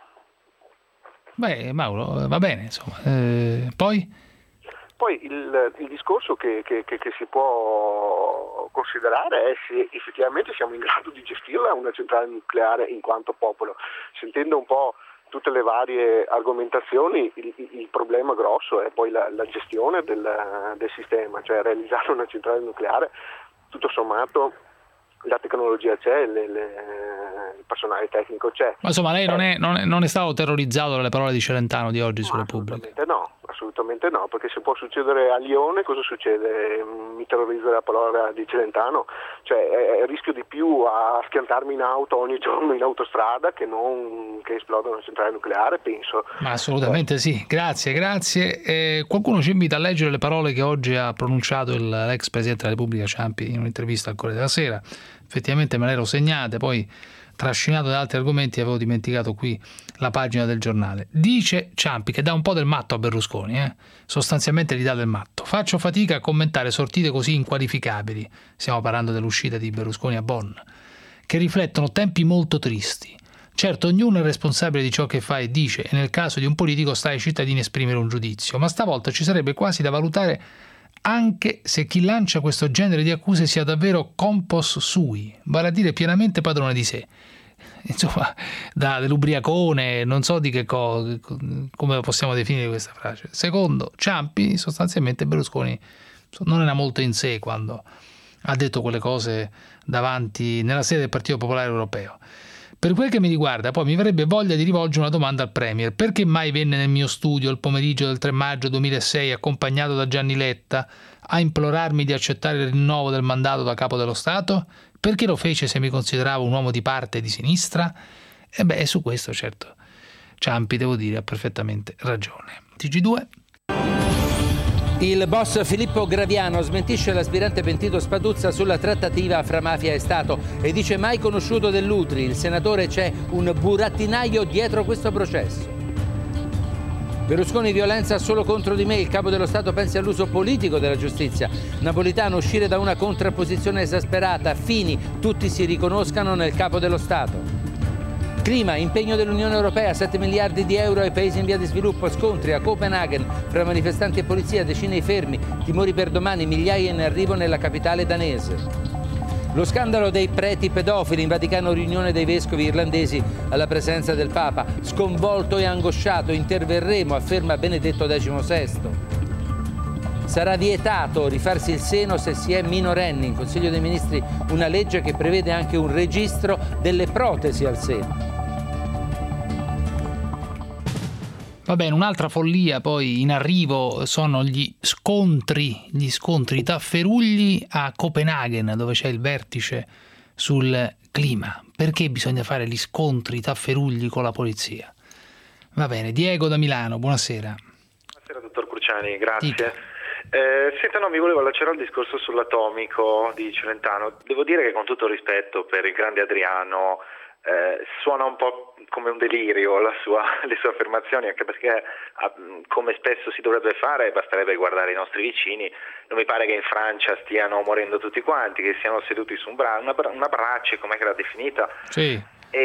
Beh, Mauro, va bene, insomma. Eh, poi? Poi il, il discorso che, che, che, che si può considerare è se effettivamente siamo in grado di gestirla una centrale nucleare in quanto popolo. Sentendo un po' tutte le varie argomentazioni, il, il problema grosso è poi la, la gestione del, del sistema, cioè realizzare una centrale nucleare, tutto sommato la tecnologia c'è, le, le, il personale tecnico c'è. Ma insomma lei non eh, è, non, è, non è stato terrorizzato dalle parole di Celentano di oggi su Repubblica? Assolutamente no, assolutamente no, perché se può succedere a Lione, cosa succede? Mi terrorizza la parola di Celentano, cioè eh, rischio di più a schiantarmi in auto ogni giorno in autostrada che non che esploda una centrale nucleare, penso. Ma assolutamente sì, grazie, grazie. Eh, qualcuno ci invita a leggere le parole che oggi ha pronunciato il, l'ex Presidente della Repubblica Ciampi in un'intervista al Corriere della Sera. Effettivamente me le ero segnate, poi trascinato da altri argomenti avevo dimenticato qui la pagina del giornale. Dice Ciampi che dà un po' del matto a Berlusconi, eh? sostanzialmente gli dà del matto. Faccio fatica a commentare sortite così inqualificabili, stiamo parlando dell'uscita di Berlusconi a Bonn, che riflettono tempi molto tristi. Certo, ognuno è responsabile di ciò che fa e dice, e nel caso di un politico sta ai cittadini a esprimere un giudizio, ma stavolta ci sarebbe quasi da valutare anche se chi lancia questo genere di accuse sia davvero compos sui, vale a dire pienamente padrone di sé. Insomma, da dell'ubriacone, non so di che cosa, come possiamo definire questa frase. Secondo Ciampi, sostanzialmente Berlusconi non era molto in sé quando ha detto quelle cose davanti nella sede del Partito Popolare Europeo. Per quel che mi riguarda, poi mi verrebbe voglia di rivolgere una domanda al Premier. Perché mai venne nel mio studio il pomeriggio del tre maggio duemilasei accompagnato da Gianni Letta a implorarmi di accettare il rinnovo del mandato da Capo dello Stato? Perché lo fece se mi consideravo un uomo di parte e di sinistra? E beh, su questo certo Ciampi, devo dire, ha perfettamente ragione. T G due. Il boss Filippo Graviano smentisce l'aspirante pentito Spatuzza sulla trattativa fra mafia e Stato e dice mai conosciuto dell'Utri. Il senatore c'è un burattinaio dietro questo processo. Berlusconi violenza solo contro di me, il capo dello Stato pensi all'uso politico della giustizia. Napolitano uscire da una contrapposizione esasperata, Fini tutti si riconoscano nel capo dello Stato. Clima, impegno dell'Unione Europea, sette miliardi di euro ai paesi in via di sviluppo, scontri a Copenaghen fra manifestanti e polizia, decine i fermi, timori per domani, migliaia in arrivo nella capitale danese. Lo scandalo dei preti pedofili, in Vaticano riunione dei vescovi irlandesi alla presenza del Papa, sconvolto e angosciato, interverremo, afferma Benedetto diciannovesimo. Sarà vietato rifarsi il seno se si è minorenni, in Consiglio dei Ministri una legge che prevede anche un registro delle protesi al seno. Va bene, un'altra follia poi in arrivo sono gli scontri, gli scontri tafferugli a Copenaghen, dove c'è il vertice sul clima. Perché bisogna fare gli scontri tafferugli con la polizia? Va bene, Diego da Milano, buonasera. Buonasera dottor Cruciani, grazie. Eh, senta, no, mi volevo allacciare al discorso sull'atomico di Celentano. Devo dire che con tutto il rispetto per il grande Adriano, Eh, suona un po' come un delirio la sua, le sue affermazioni, anche perché come spesso si dovrebbe fare basterebbe guardare i nostri vicini. Non mi pare che in Francia stiano morendo tutti quanti, che siano seduti su un bra- una, bra- una brace, com'è che era definita? Sì.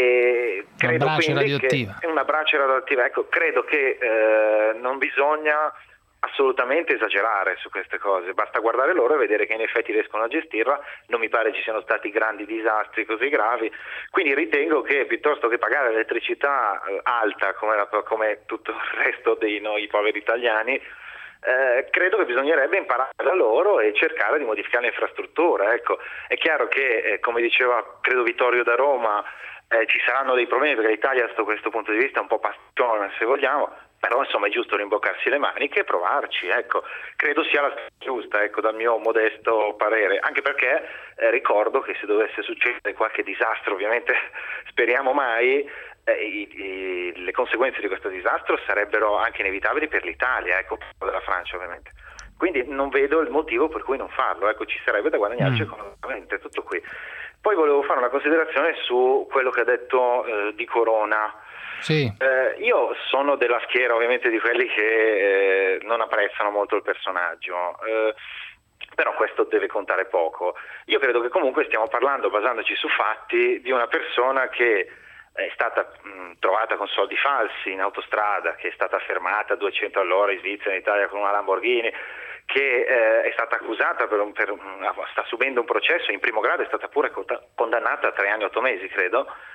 E credo una brace quindi radioattiva. Che, una brace radioattiva, ecco, credo che eh, non bisogna assolutamente esagerare su queste cose, basta guardare loro e vedere che in effetti riescono a gestirla. Non mi pare ci siano stati grandi disastri così gravi, quindi ritengo che piuttosto che pagare l'elettricità eh, alta come, la, come tutto il resto dei noi poveri italiani, eh, credo che bisognerebbe imparare da loro e cercare di modificare l'infrastruttura. Ecco, è chiaro che eh, come diceva credo Vittorio da Roma, eh, ci saranno dei problemi perché l'Italia da questo punto di vista è un po' pastione se vogliamo, però insomma è giusto rimboccarsi le maniche e provarci, ecco. Credo sia la strada giusta, ecco, dal mio modesto parere, anche perché eh, ricordo che se dovesse succedere qualche disastro, ovviamente speriamo mai, eh, i, i, le conseguenze di questo disastro sarebbero anche inevitabili per l'Italia, ecco, della Francia ovviamente. Quindi non vedo il motivo per cui non farlo, ecco, ci sarebbe da guadagnarci mm. economicamente, tutto qui. Poi volevo fare una considerazione su quello che ha detto eh, di Corona. Sì. Eh, io sono della schiera ovviamente di quelli che eh, non apprezzano molto il personaggio, eh, però questo deve contare poco. Io credo che comunque stiamo parlando, basandoci su fatti, di una persona che è stata mh, trovata con soldi falsi in autostrada, che è stata fermata a duecento all'ora in Svizzera, in Italia con una Lamborghini, che eh, è stata accusata, per un, per un, sta subendo un processo in primo grado, è stata pure condannata a tre anni e otto mesi, credo.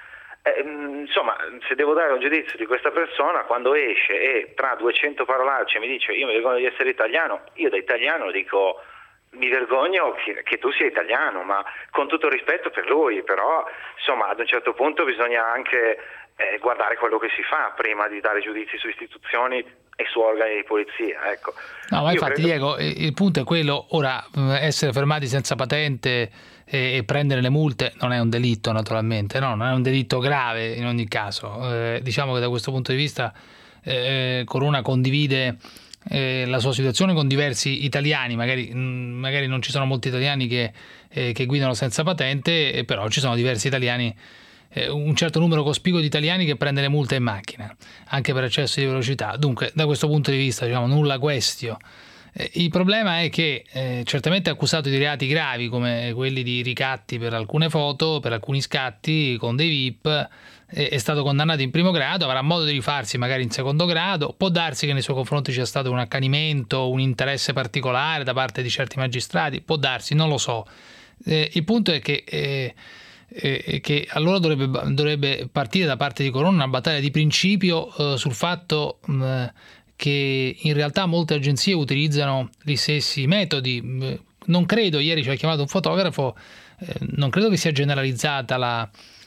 Eh, insomma, se devo dare un giudizio di questa persona, quando esce e tra duecento parolacce mi dice io mi vergogno di essere italiano, io da italiano dico mi vergogno che, che tu sia italiano, ma con tutto il rispetto per lui, però insomma ad un certo punto bisogna anche eh, guardare quello che si fa prima di dare giudizi su istituzioni e su organi di polizia, ecco. No, ma Io infatti credo... Diego, il punto è quello, ora essere fermati senza patente e, e prendere le multe non è un delitto naturalmente, no, non è un delitto grave in ogni caso, eh, diciamo che da questo punto di vista eh, Corona condivide Eh, la sua situazione con diversi italiani, magari, mh, magari non ci sono molti italiani che, eh, che guidano senza patente, eh, però ci sono diversi italiani, eh, un certo numero cospicuo di italiani che prende le multe in macchina, anche per eccesso di velocità. Dunque, da questo punto di vista, diciamo, nulla questio. Eh, il problema è che eh, certamente è accusato di reati gravi come quelli di ricatti per alcune foto, per alcuni scatti con dei V I P, è stato condannato in primo grado, avrà modo di rifarsi magari in secondo grado, può darsi che nei suoi confronti cia stato un accanimento, un interesse particolare da parte di certi magistrati, può darsi, non lo so. Eh, il punto è che, eh, eh, che allora dovrebbe, dovrebbe partire da parte di Corona una battaglia di principio eh, sul fatto mh, che in realtà molte agenzie utilizzano gli stessi metodi. Non credo, ieri ci ha chiamato un fotografo, eh, non credo che sia generalizzata la...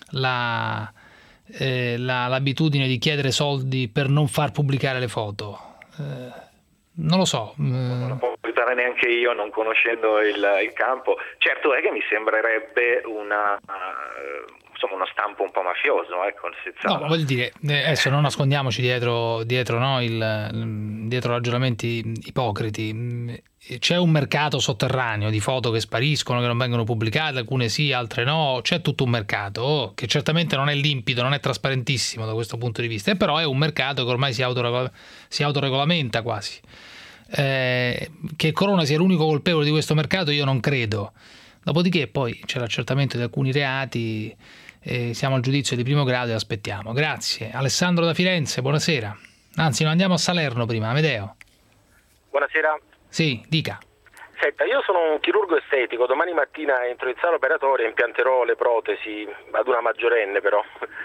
la Eh, la, l'abitudine di chiedere soldi per non far pubblicare le foto, eh, non lo so. Non lo posso aiutare neanche io non conoscendo il, il campo. Certo è che mi sembrerebbe una, uh, insomma uno stampo un po' mafioso, ecco, senza... No, voglio dire, adesso non nascondiamoci dietro, dietro, no, il, dietro ragionamenti ipocriti. C'è un mercato sotterraneo di foto che spariscono, che non vengono pubblicate, alcune sì, altre no, c'è tutto un mercato che certamente non è limpido, non è trasparentissimo da questo punto di vista, e però è un mercato che ormai si, autoregola, si autoregolamenta quasi. Eh, che Corona sia l'unico colpevole di questo mercato io non credo. Dopodiché poi c'è l'accertamento di alcuni reati, eh, siamo al giudizio di primo grado e aspettiamo. Grazie. Alessandro da Firenze, buonasera. Anzi, no, andiamo a Salerno prima. Amedeo. Buonasera. Sì, dica. Senta, io sono un chirurgo estetico, domani mattina entro in sala operatoria e impianterò le protesi ad una maggiorenne però.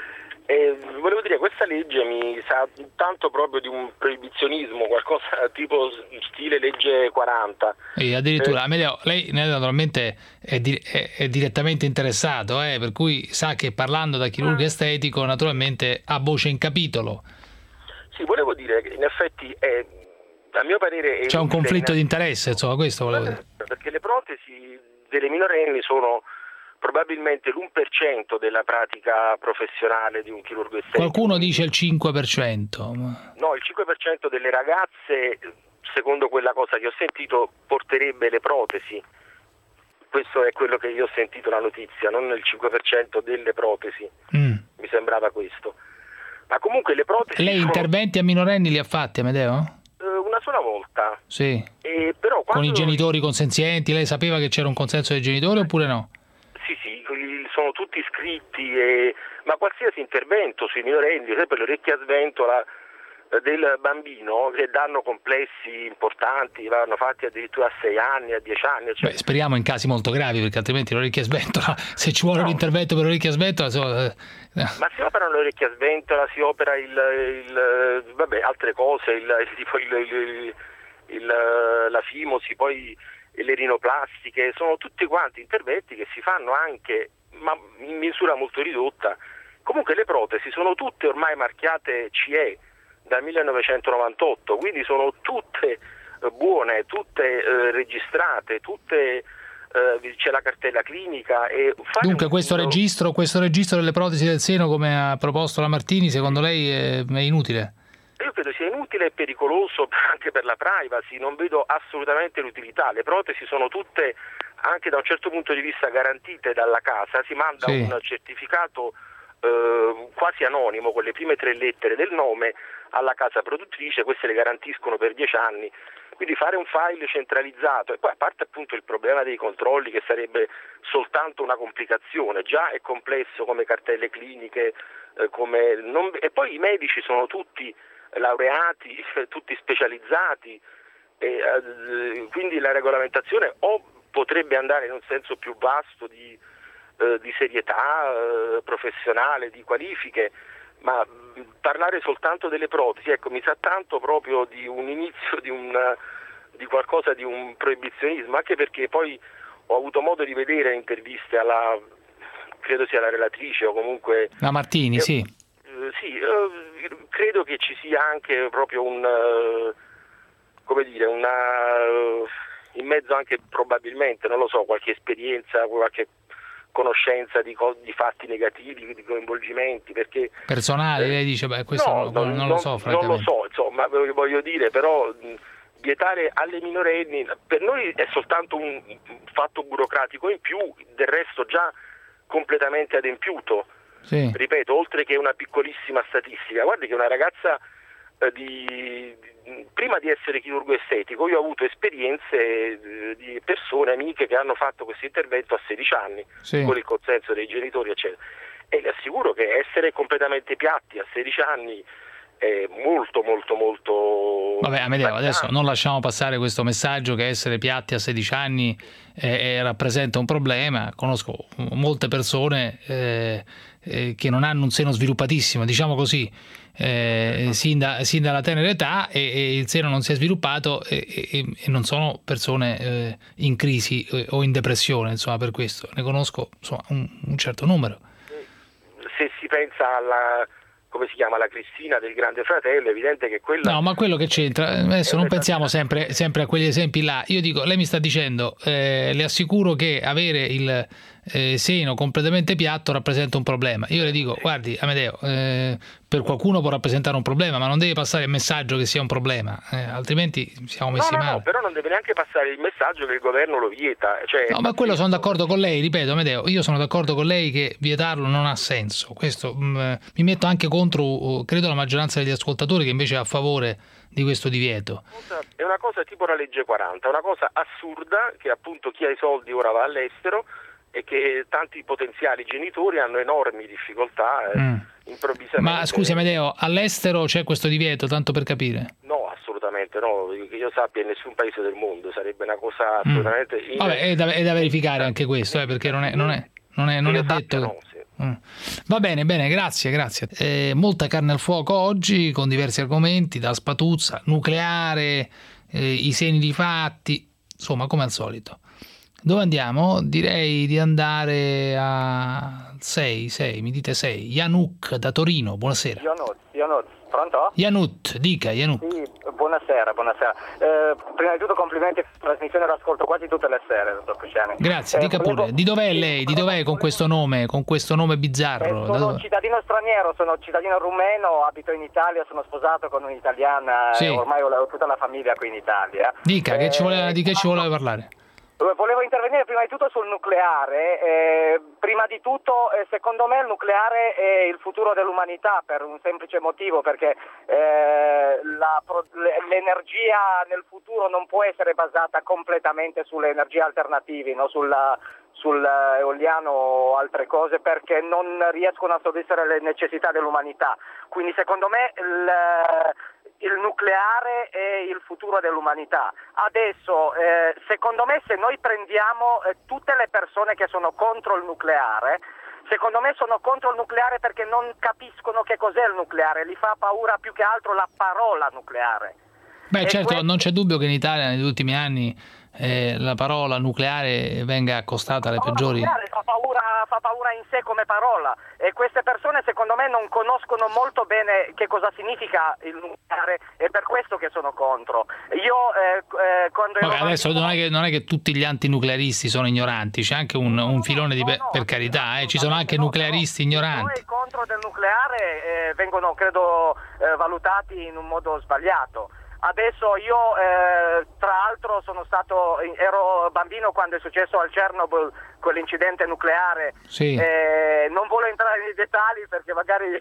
E volevo dire, questa legge mi sa tanto proprio di un proibizionismo, qualcosa tipo stile legge quaranta. E addirittura, eh, Amedeo, lei naturalmente è, di, è, è direttamente interessato, eh, per cui sa che parlando da chirurgo estetico naturalmente ha voce in capitolo. Sì, volevo dire che in effetti è... a mio parere c'è un conflitto di interesse, insomma, questo volevo dire. Perché le protesi delle minorenni sono probabilmente l'uno per cento della pratica professionale di un chirurgo estetico. Qualcuno dice il cinque per cento. Ma... No, il cinque per cento delle ragazze, secondo quella cosa che ho sentito, porterebbe le protesi. Questo è quello che io ho sentito la notizia, non il cinque per cento delle protesi. Mm. Mi sembrava questo. Ma comunque le protesi... Lei sono... interventi a minorenni li ha fatti, Amedeo? Una sola volta. Sì. E però quando... Con i genitori consenzienti, lei sapeva che c'era un consenso dei genitori oppure no? Sì, sì, sono tutti iscritti, e... ma qualsiasi intervento sui minorenni, per esempio l'orecchia a sventola del bambino, che danno complessi importanti, vanno fatti addirittura a sei anni, a dieci anni. Cioè... Beh, speriamo in casi molto gravi, perché altrimenti l'orecchia a sventola, se ci vuole no. un intervento per l'orecchia a sventola... So... Ma si operano l'orecchia a sventola, si opera il, il vabbè, altre cose, il, tipo il, il, il, la fimosi, poi le rinoplastiche, sono tutti quanti interventi che si fanno anche, ma in misura molto ridotta. Comunque le protesi sono tutte ormai marchiate C E dal millenovecentonovantotto, quindi sono tutte buone, tutte eh, registrate, tutte eh, c'è la cartella clinica. E dunque questo un... registro, questo registro delle protesi del seno, come ha proposto la Martini, secondo lei è, è inutile? Io credo sia inutile e pericoloso anche per la privacy, non vedo assolutamente l'utilità. Le protesi sono tutte, anche da un certo punto di vista, garantite dalla casa, si manda sì. un certificato eh, quasi anonimo con le prime tre lettere del nome alla casa produttrice, queste le garantiscono per dieci anni, quindi fare un file centralizzato, e poi a parte appunto il problema dei controlli che sarebbe soltanto una complicazione, già è complesso come cartelle cliniche, eh, come non... e poi i medici sono tutti laureati, tutti specializzati, e, eh, quindi la regolamentazione o potrebbe andare in un senso più vasto di eh, di serietà eh, professionale, di qualifiche, ma mh, parlare soltanto delle protesi, ecco, mi sa tanto proprio di un inizio di, un, di qualcosa di un proibizionismo, anche perché poi ho avuto modo di vedere interviste alla, credo sia la relatrice o comunque... La Martini, eh, sì. Eh, sì, eh, credo che ci sia anche proprio un... Uh, come dire, una... Uh, in mezzo anche probabilmente, non lo so, qualche esperienza, qualche conoscenza di, co- di fatti negativi, di coinvolgimenti, perché... Personale, eh, lei dice, beh, questo no, non, non, non lo so, francamente. Non lo so, insomma, voglio dire, però vietare alle minorenni, per noi è soltanto un fatto burocratico in più, del resto già completamente adempiuto. Sì. Ripeto, oltre che una piccolissima statistica, guardi che una ragazza eh, di... prima di essere chirurgo estetico, io ho avuto esperienze di persone, amiche, che hanno fatto questo intervento a sedici anni, sì, con il consenso dei genitori, eccetera. E le assicuro che essere completamente piatti a sedici anni è molto, molto, molto... Vabbè, Amedeo, adesso non lasciamo passare questo messaggio che essere piatti a sedici anni eh, eh, rappresenta un problema. Conosco molte persone eh, eh, che non hanno un seno sviluppatissimo, diciamo così, Eh, sin, da, sin dalla tenera età, e, e il seno non si è sviluppato e, e, e non sono persone eh, in crisi o in depressione, insomma, per questo ne conosco, insomma, un, un certo numero. Se si pensa alla, come si chiama, la Cristina del Grande Fratello, è evidente che quella... No, ma quello che c'entra, adesso non pensiamo sempre, sempre a quegli esempi là. Io dico, lei mi sta dicendo, eh, le assicuro che avere il eh, seno completamente piatto rappresenta un problema. Io le dico, guardi Amedeo, eh, per qualcuno può rappresentare un problema, ma non deve passare il messaggio che sia un problema, eh, altrimenti siamo messi no, no, male. No, però non deve neanche passare il messaggio che il governo lo vieta. Cioè, no, ma quello sono d'accordo con lei, ripeto Amedeo, io sono d'accordo con lei che vietarlo non ha senso. Questo mh, mi metto anche contro, credo, la maggioranza degli ascoltatori che invece è a favore di questo divieto. È una cosa tipo la legge quaranta, una cosa assurda che appunto chi ha i soldi ora va all'estero e che tanti potenziali genitori hanno enormi difficoltà eh, mm. improvvisamente. Ma scusi Amedeo, all'estero c'è questo divieto, tanto per capire? No, assolutamente no, che io sappia in nessun paese del mondo, sarebbe una cosa assolutamente... Mm. Vabbè, è da, è da verificare anche questo, eh, perché non è, non è, non è, non è detto... No, sì. Mm. Va bene, bene, grazie, grazie. Eh, molta carne al fuoco oggi con diversi argomenti, da Spatuzza, nucleare, eh, i seni di fatti, insomma, come al solito. Dove andiamo? Direi di andare a sei, sei, mi dite sei. Januk da Torino, buonasera. Janut, Janut, pronto? Janut, dica, Janut. Sì, buonasera, buonasera. Eh, prima di tutto complimenti, trasmissione l'ascolto quasi tutte le sere, dottor Cruciani. Grazie, eh, dica volevo... pure, di dov'è lei? Di dov'è con questo nome, con questo nome bizzarro? Eh, sono cittadino straniero, sono cittadino rumeno, abito in Italia, sono sposato con un'italiana, sì. e ormai ho tutta la famiglia qui in Italia. Dica, eh, che ci voleva, di che ci voleva parlare? Volevo intervenire prima di tutto sul nucleare. Eh, prima di tutto, eh, secondo me il nucleare è il futuro dell'umanità per un semplice motivo, perché eh, la, l'energia nel futuro non può essere basata completamente sulle energie alternative, no? Sulla, sull'eoliano o altre cose, perché non riescono a soddisfare le necessità dell'umanità. Quindi secondo me il, il nucleare è il futuro dell'umanità. Adesso, eh, secondo me, se noi prendiamo eh, tutte le persone che sono contro il nucleare, secondo me sono contro il nucleare perché non capiscono che cos'è il nucleare, li fa paura più che altro la parola nucleare. Beh, e certo, questo... non c'è dubbio che in Italia negli ultimi anni eh, la parola nucleare venga accostata alle peggiori... Fa paura, fa paura in sé come parola, e queste persone secondo me non conoscono molto bene che cosa significa il nucleare, e per questo che sono contro. Io eh, eh, quando Vabbè, ero adesso bambino... non è, che, non è che tutti gli antinuclearisti sono ignoranti, c'è anche un, un filone di... no, no, per carità, eh, ci sono anche nuclearisti ignoranti. I contro del nucleare eh, vengono, credo, eh, valutati in un modo sbagliato. Adesso io eh, tra l'altro sono stato, ero bambino quando è successo al Chernobyl quell'incidente nucleare, sì. eh, non voglio entrare nei dettagli perché magari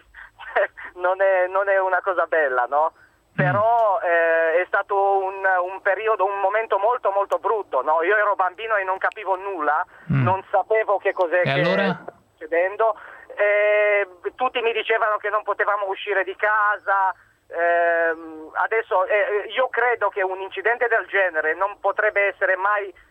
non è, non è una cosa bella, no? Però eh, è stato un, un periodo, un momento molto molto brutto, no? Io ero bambino e non capivo nulla, mm. non sapevo che cos'è e che allora? stava succedendo, eh, tutti mi dicevano che non potevamo uscire di casa. Eh, adesso eh, io credo che un incidente del genere non potrebbe essere mai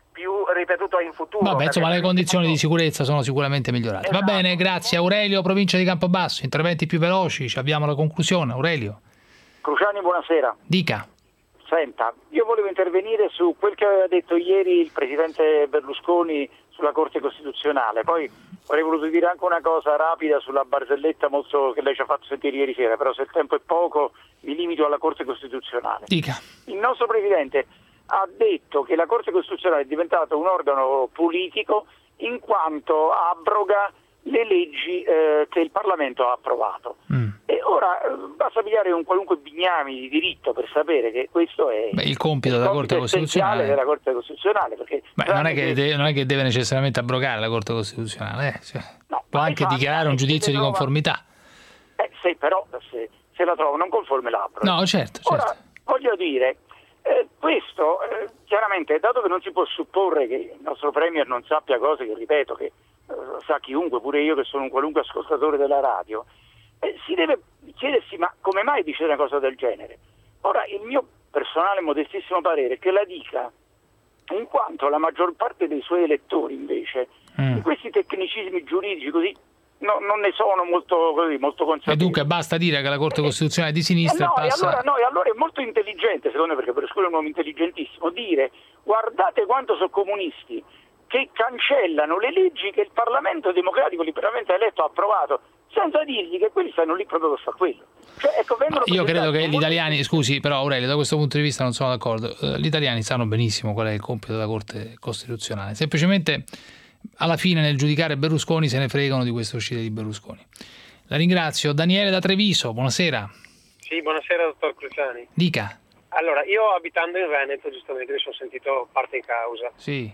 più ripetuto in futuro. Vabbè, insomma, le condizioni di sicurezza sono sicuramente migliorate. Esatto. Va bene, grazie. Aurelio, provincia di Campobasso, interventi più veloci, ci abbiamo la conclusione. Aurelio. Cruciani, buonasera. Dica. Senta, io volevo intervenire su quel che aveva detto ieri il presidente Berlusconi sulla Corte Costituzionale. Poi avrei voluto dire anche una cosa rapida sulla barzelletta molto che lei ci ha fatto sentire ieri sera, però se il tempo è poco mi limito alla Corte Costituzionale. Dica. Il nostro presidente ha detto che la Corte Costituzionale è diventata un organo politico in quanto abroga le leggi eh, che il Parlamento ha approvato. Mm. E ora eh, basta pigliare un qualunque bignami di diritto per sapere che questo è Beh, il compito il della compito Corte Costituzionale. della Corte Costituzionale perché Beh, non, è che deve, non è che deve necessariamente abrogare la Corte Costituzionale, eh? Cioè, no, può anche infatti, dichiarare un giudizio di trova... conformità. Eh sì, però se, se la trovo non conforme l'abroga. No, certo, certo. Ora, voglio dire, eh, questo eh, chiaramente, dato che non si può supporre che il nostro Premier non sappia cose che, ripeto, che eh, sa chiunque, pure io che sono un qualunque ascoltatore della radio, eh, si deve chiedersi ma come mai dice una cosa del genere. Ora, il mio personale modestissimo parere è che la dica in quanto la maggior parte dei suoi elettori invece mm. di questi tecnicismi giuridici così no, non ne sono molto, così, molto consapevoli. E dunque basta dire che la Corte Costituzionale è di sinistra eh no, e passa... E allora, no, e allora è molto intelligente, secondo me, perché Berlusconi è un uomo intelligentissimo, dire guardate quanto sono comunisti che cancellano le leggi che il Parlamento democratico liberamente eletto ha approvato, senza dirgli che quelli stanno lì proprio per fare quello. Cioè, ecco, io credo che gli italiani, scusi però Aurelio, da questo punto di vista non sono d'accordo, gli italiani sanno benissimo qual è il compito della Corte Costituzionale, semplicemente alla fine nel giudicare Berlusconi se ne fregano di queste uscite di Berlusconi. La ringrazio. Daniele da Treviso, buonasera. Sì, buonasera dottor Cruciani. Dica. Allora, io abitando in Veneto giustamente mi sono sentito parte in causa. Sì.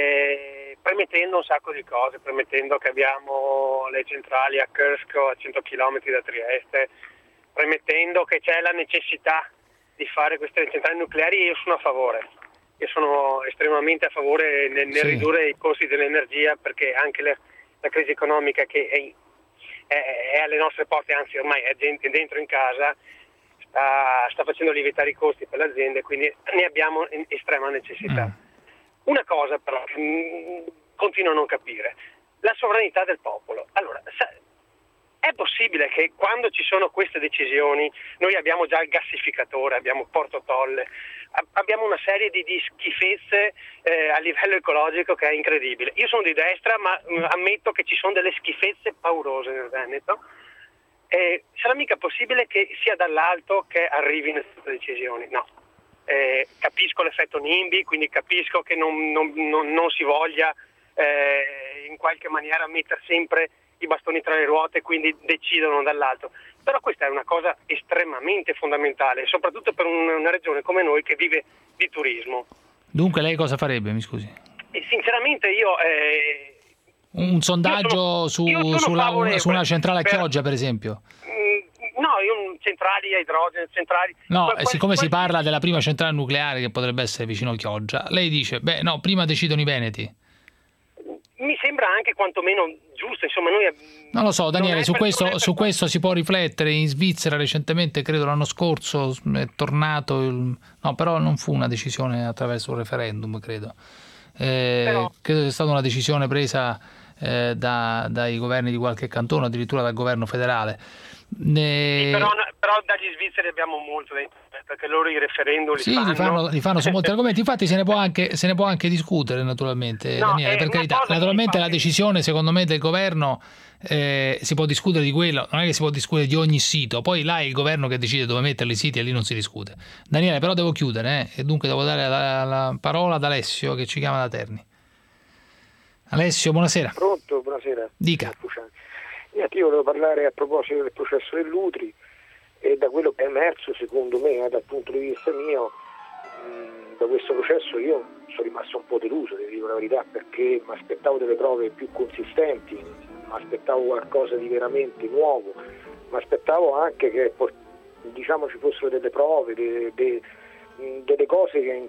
E premettendo un sacco di cose, premettendo che abbiamo le centrali a Krsko a cento chilometri da Trieste, premettendo che c'è la necessità di fare queste centrali nucleari, io sono a favore. Io sono estremamente a favore nel, nel sì. ridurre i costi dell'energia, perché anche le, la crisi economica che è, è, è alle nostre porte, anzi ormai è dentro in casa, sta, sta facendo lievitare i costi per le aziende, quindi ne abbiamo in estrema necessità. Mm. Una cosa però che mh, continuo a non capire, la sovranità del popolo. Allora, sa, è possibile che quando ci sono queste decisioni, noi abbiamo già il gassificatore, abbiamo Porto Tolle, abbiamo una serie di, di schifezze eh, a livello ecologico che è incredibile. Io sono di destra, ma mh, ammetto che ci sono delle schifezze paurose nel Veneto. Eh, sarà mica possibile che sia dall'alto che arrivino queste decisioni? No. Eh, capisco l'effetto NIMBY, quindi capisco che non, non, non, non si voglia eh, in qualche maniera mettere sempre i bastoni tra le ruote, quindi decidono dall'alto. Però questa è una cosa estremamente fondamentale, soprattutto per un, una regione come noi che vive di turismo. Dunque lei cosa farebbe, mi scusi? E sinceramente io... Eh, un sondaggio sono, su, sulla, su una centrale a Chioggia, per, per esempio? Mh, no, io, centrali a idrogeno, centrali... No, qual, siccome qual, si parla della prima centrale nucleare che potrebbe essere vicino a Chioggia, lei dice, beh no, prima decidono i veneti. Mi sembra anche quantomeno giusto, insomma noi... Non lo so Daniele, su questo, su questo si può riflettere. In Svizzera recentemente, credo l'anno scorso, è tornato, il... no però non fu una decisione attraverso un referendum, credo. Eh, però... Credo sia stata una decisione presa eh, da, dai governi di qualche cantono, addirittura dal governo federale. Ne... Sì, però, però dagli svizzeri abbiamo molto da imparare, perché loro i referendum li sì, fanno. Li fanno, li fanno su molti argomenti, infatti se ne può anche, se ne può anche discutere naturalmente, no, Daniele, per carità. Naturalmente la decisione secondo me del governo eh, si può discutere di quello, non è che si può discutere di ogni sito, poi là è il governo che decide dove mettere i siti e lì non si discute. Daniele, però devo chiudere eh, e dunque devo dare la, la parola ad Alessio che ci chiama da Terni. Alessio, buonasera. Pronto, buonasera. Dica. Niente, io volevo parlare a proposito del processo dell'Utri e da quello che è emerso, secondo me, eh, dal punto di vista mio, mh, da questo processo io sono rimasto un po' deluso, devo dire la verità, perché mi aspettavo delle prove più consistenti, mi aspettavo qualcosa di veramente nuovo, mi aspettavo anche che diciamo ci fossero delle prove, de, de, mh, delle cose che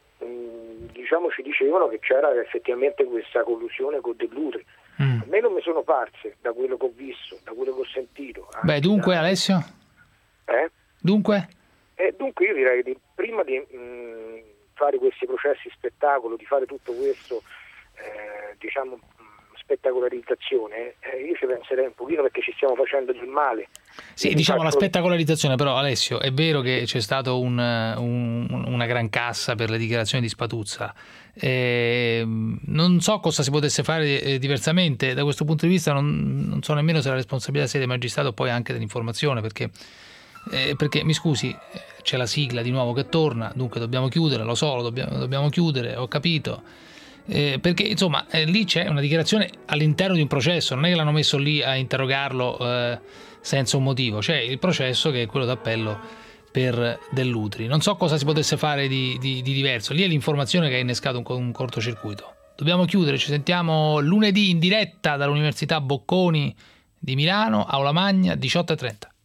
mh, diciamo ci dicevano che c'era effettivamente questa collusione con dell'Utri. Mm. A me non mi sono parse da quello che ho visto, da quello che ho sentito. Beh, dunque da... Alessio? Eh? Dunque? Eh, dunque io direi che prima di, mh, fare questi processi spettacolo, di fare tutto questo, eh, diciamo, spettacolarizzazione, eh, io ci penserei un pochino, perché ci stiamo facendo del male. Sì, diciamo la spettacolarizzazione, però Alessio, è vero che c'è stato un, un, una gran cassa per le dichiarazioni di Spatuzza, eh, non so cosa si potesse fare eh, diversamente da questo punto di vista, non, non so nemmeno se la responsabilità sia del magistrato o poi anche dell'informazione, perché, eh, perché mi scusi, c'è la sigla di nuovo che torna, dunque dobbiamo chiudere, lo so, lo dobbiamo, dobbiamo chiudere, ho capito. Eh, perché insomma eh, lì c'è una dichiarazione all'interno di un processo, non è che l'hanno messo lì a interrogarlo eh, senza un motivo, c'è il processo che è quello d'appello per Dell'Utri. Non so cosa si potesse fare di, di, di diverso, lì è l'informazione che ha innescato un, un cortocircuito. Dobbiamo chiudere, ci sentiamo lunedì in diretta dall'Università Bocconi di Milano, Aula Magna, diciotto e trenta.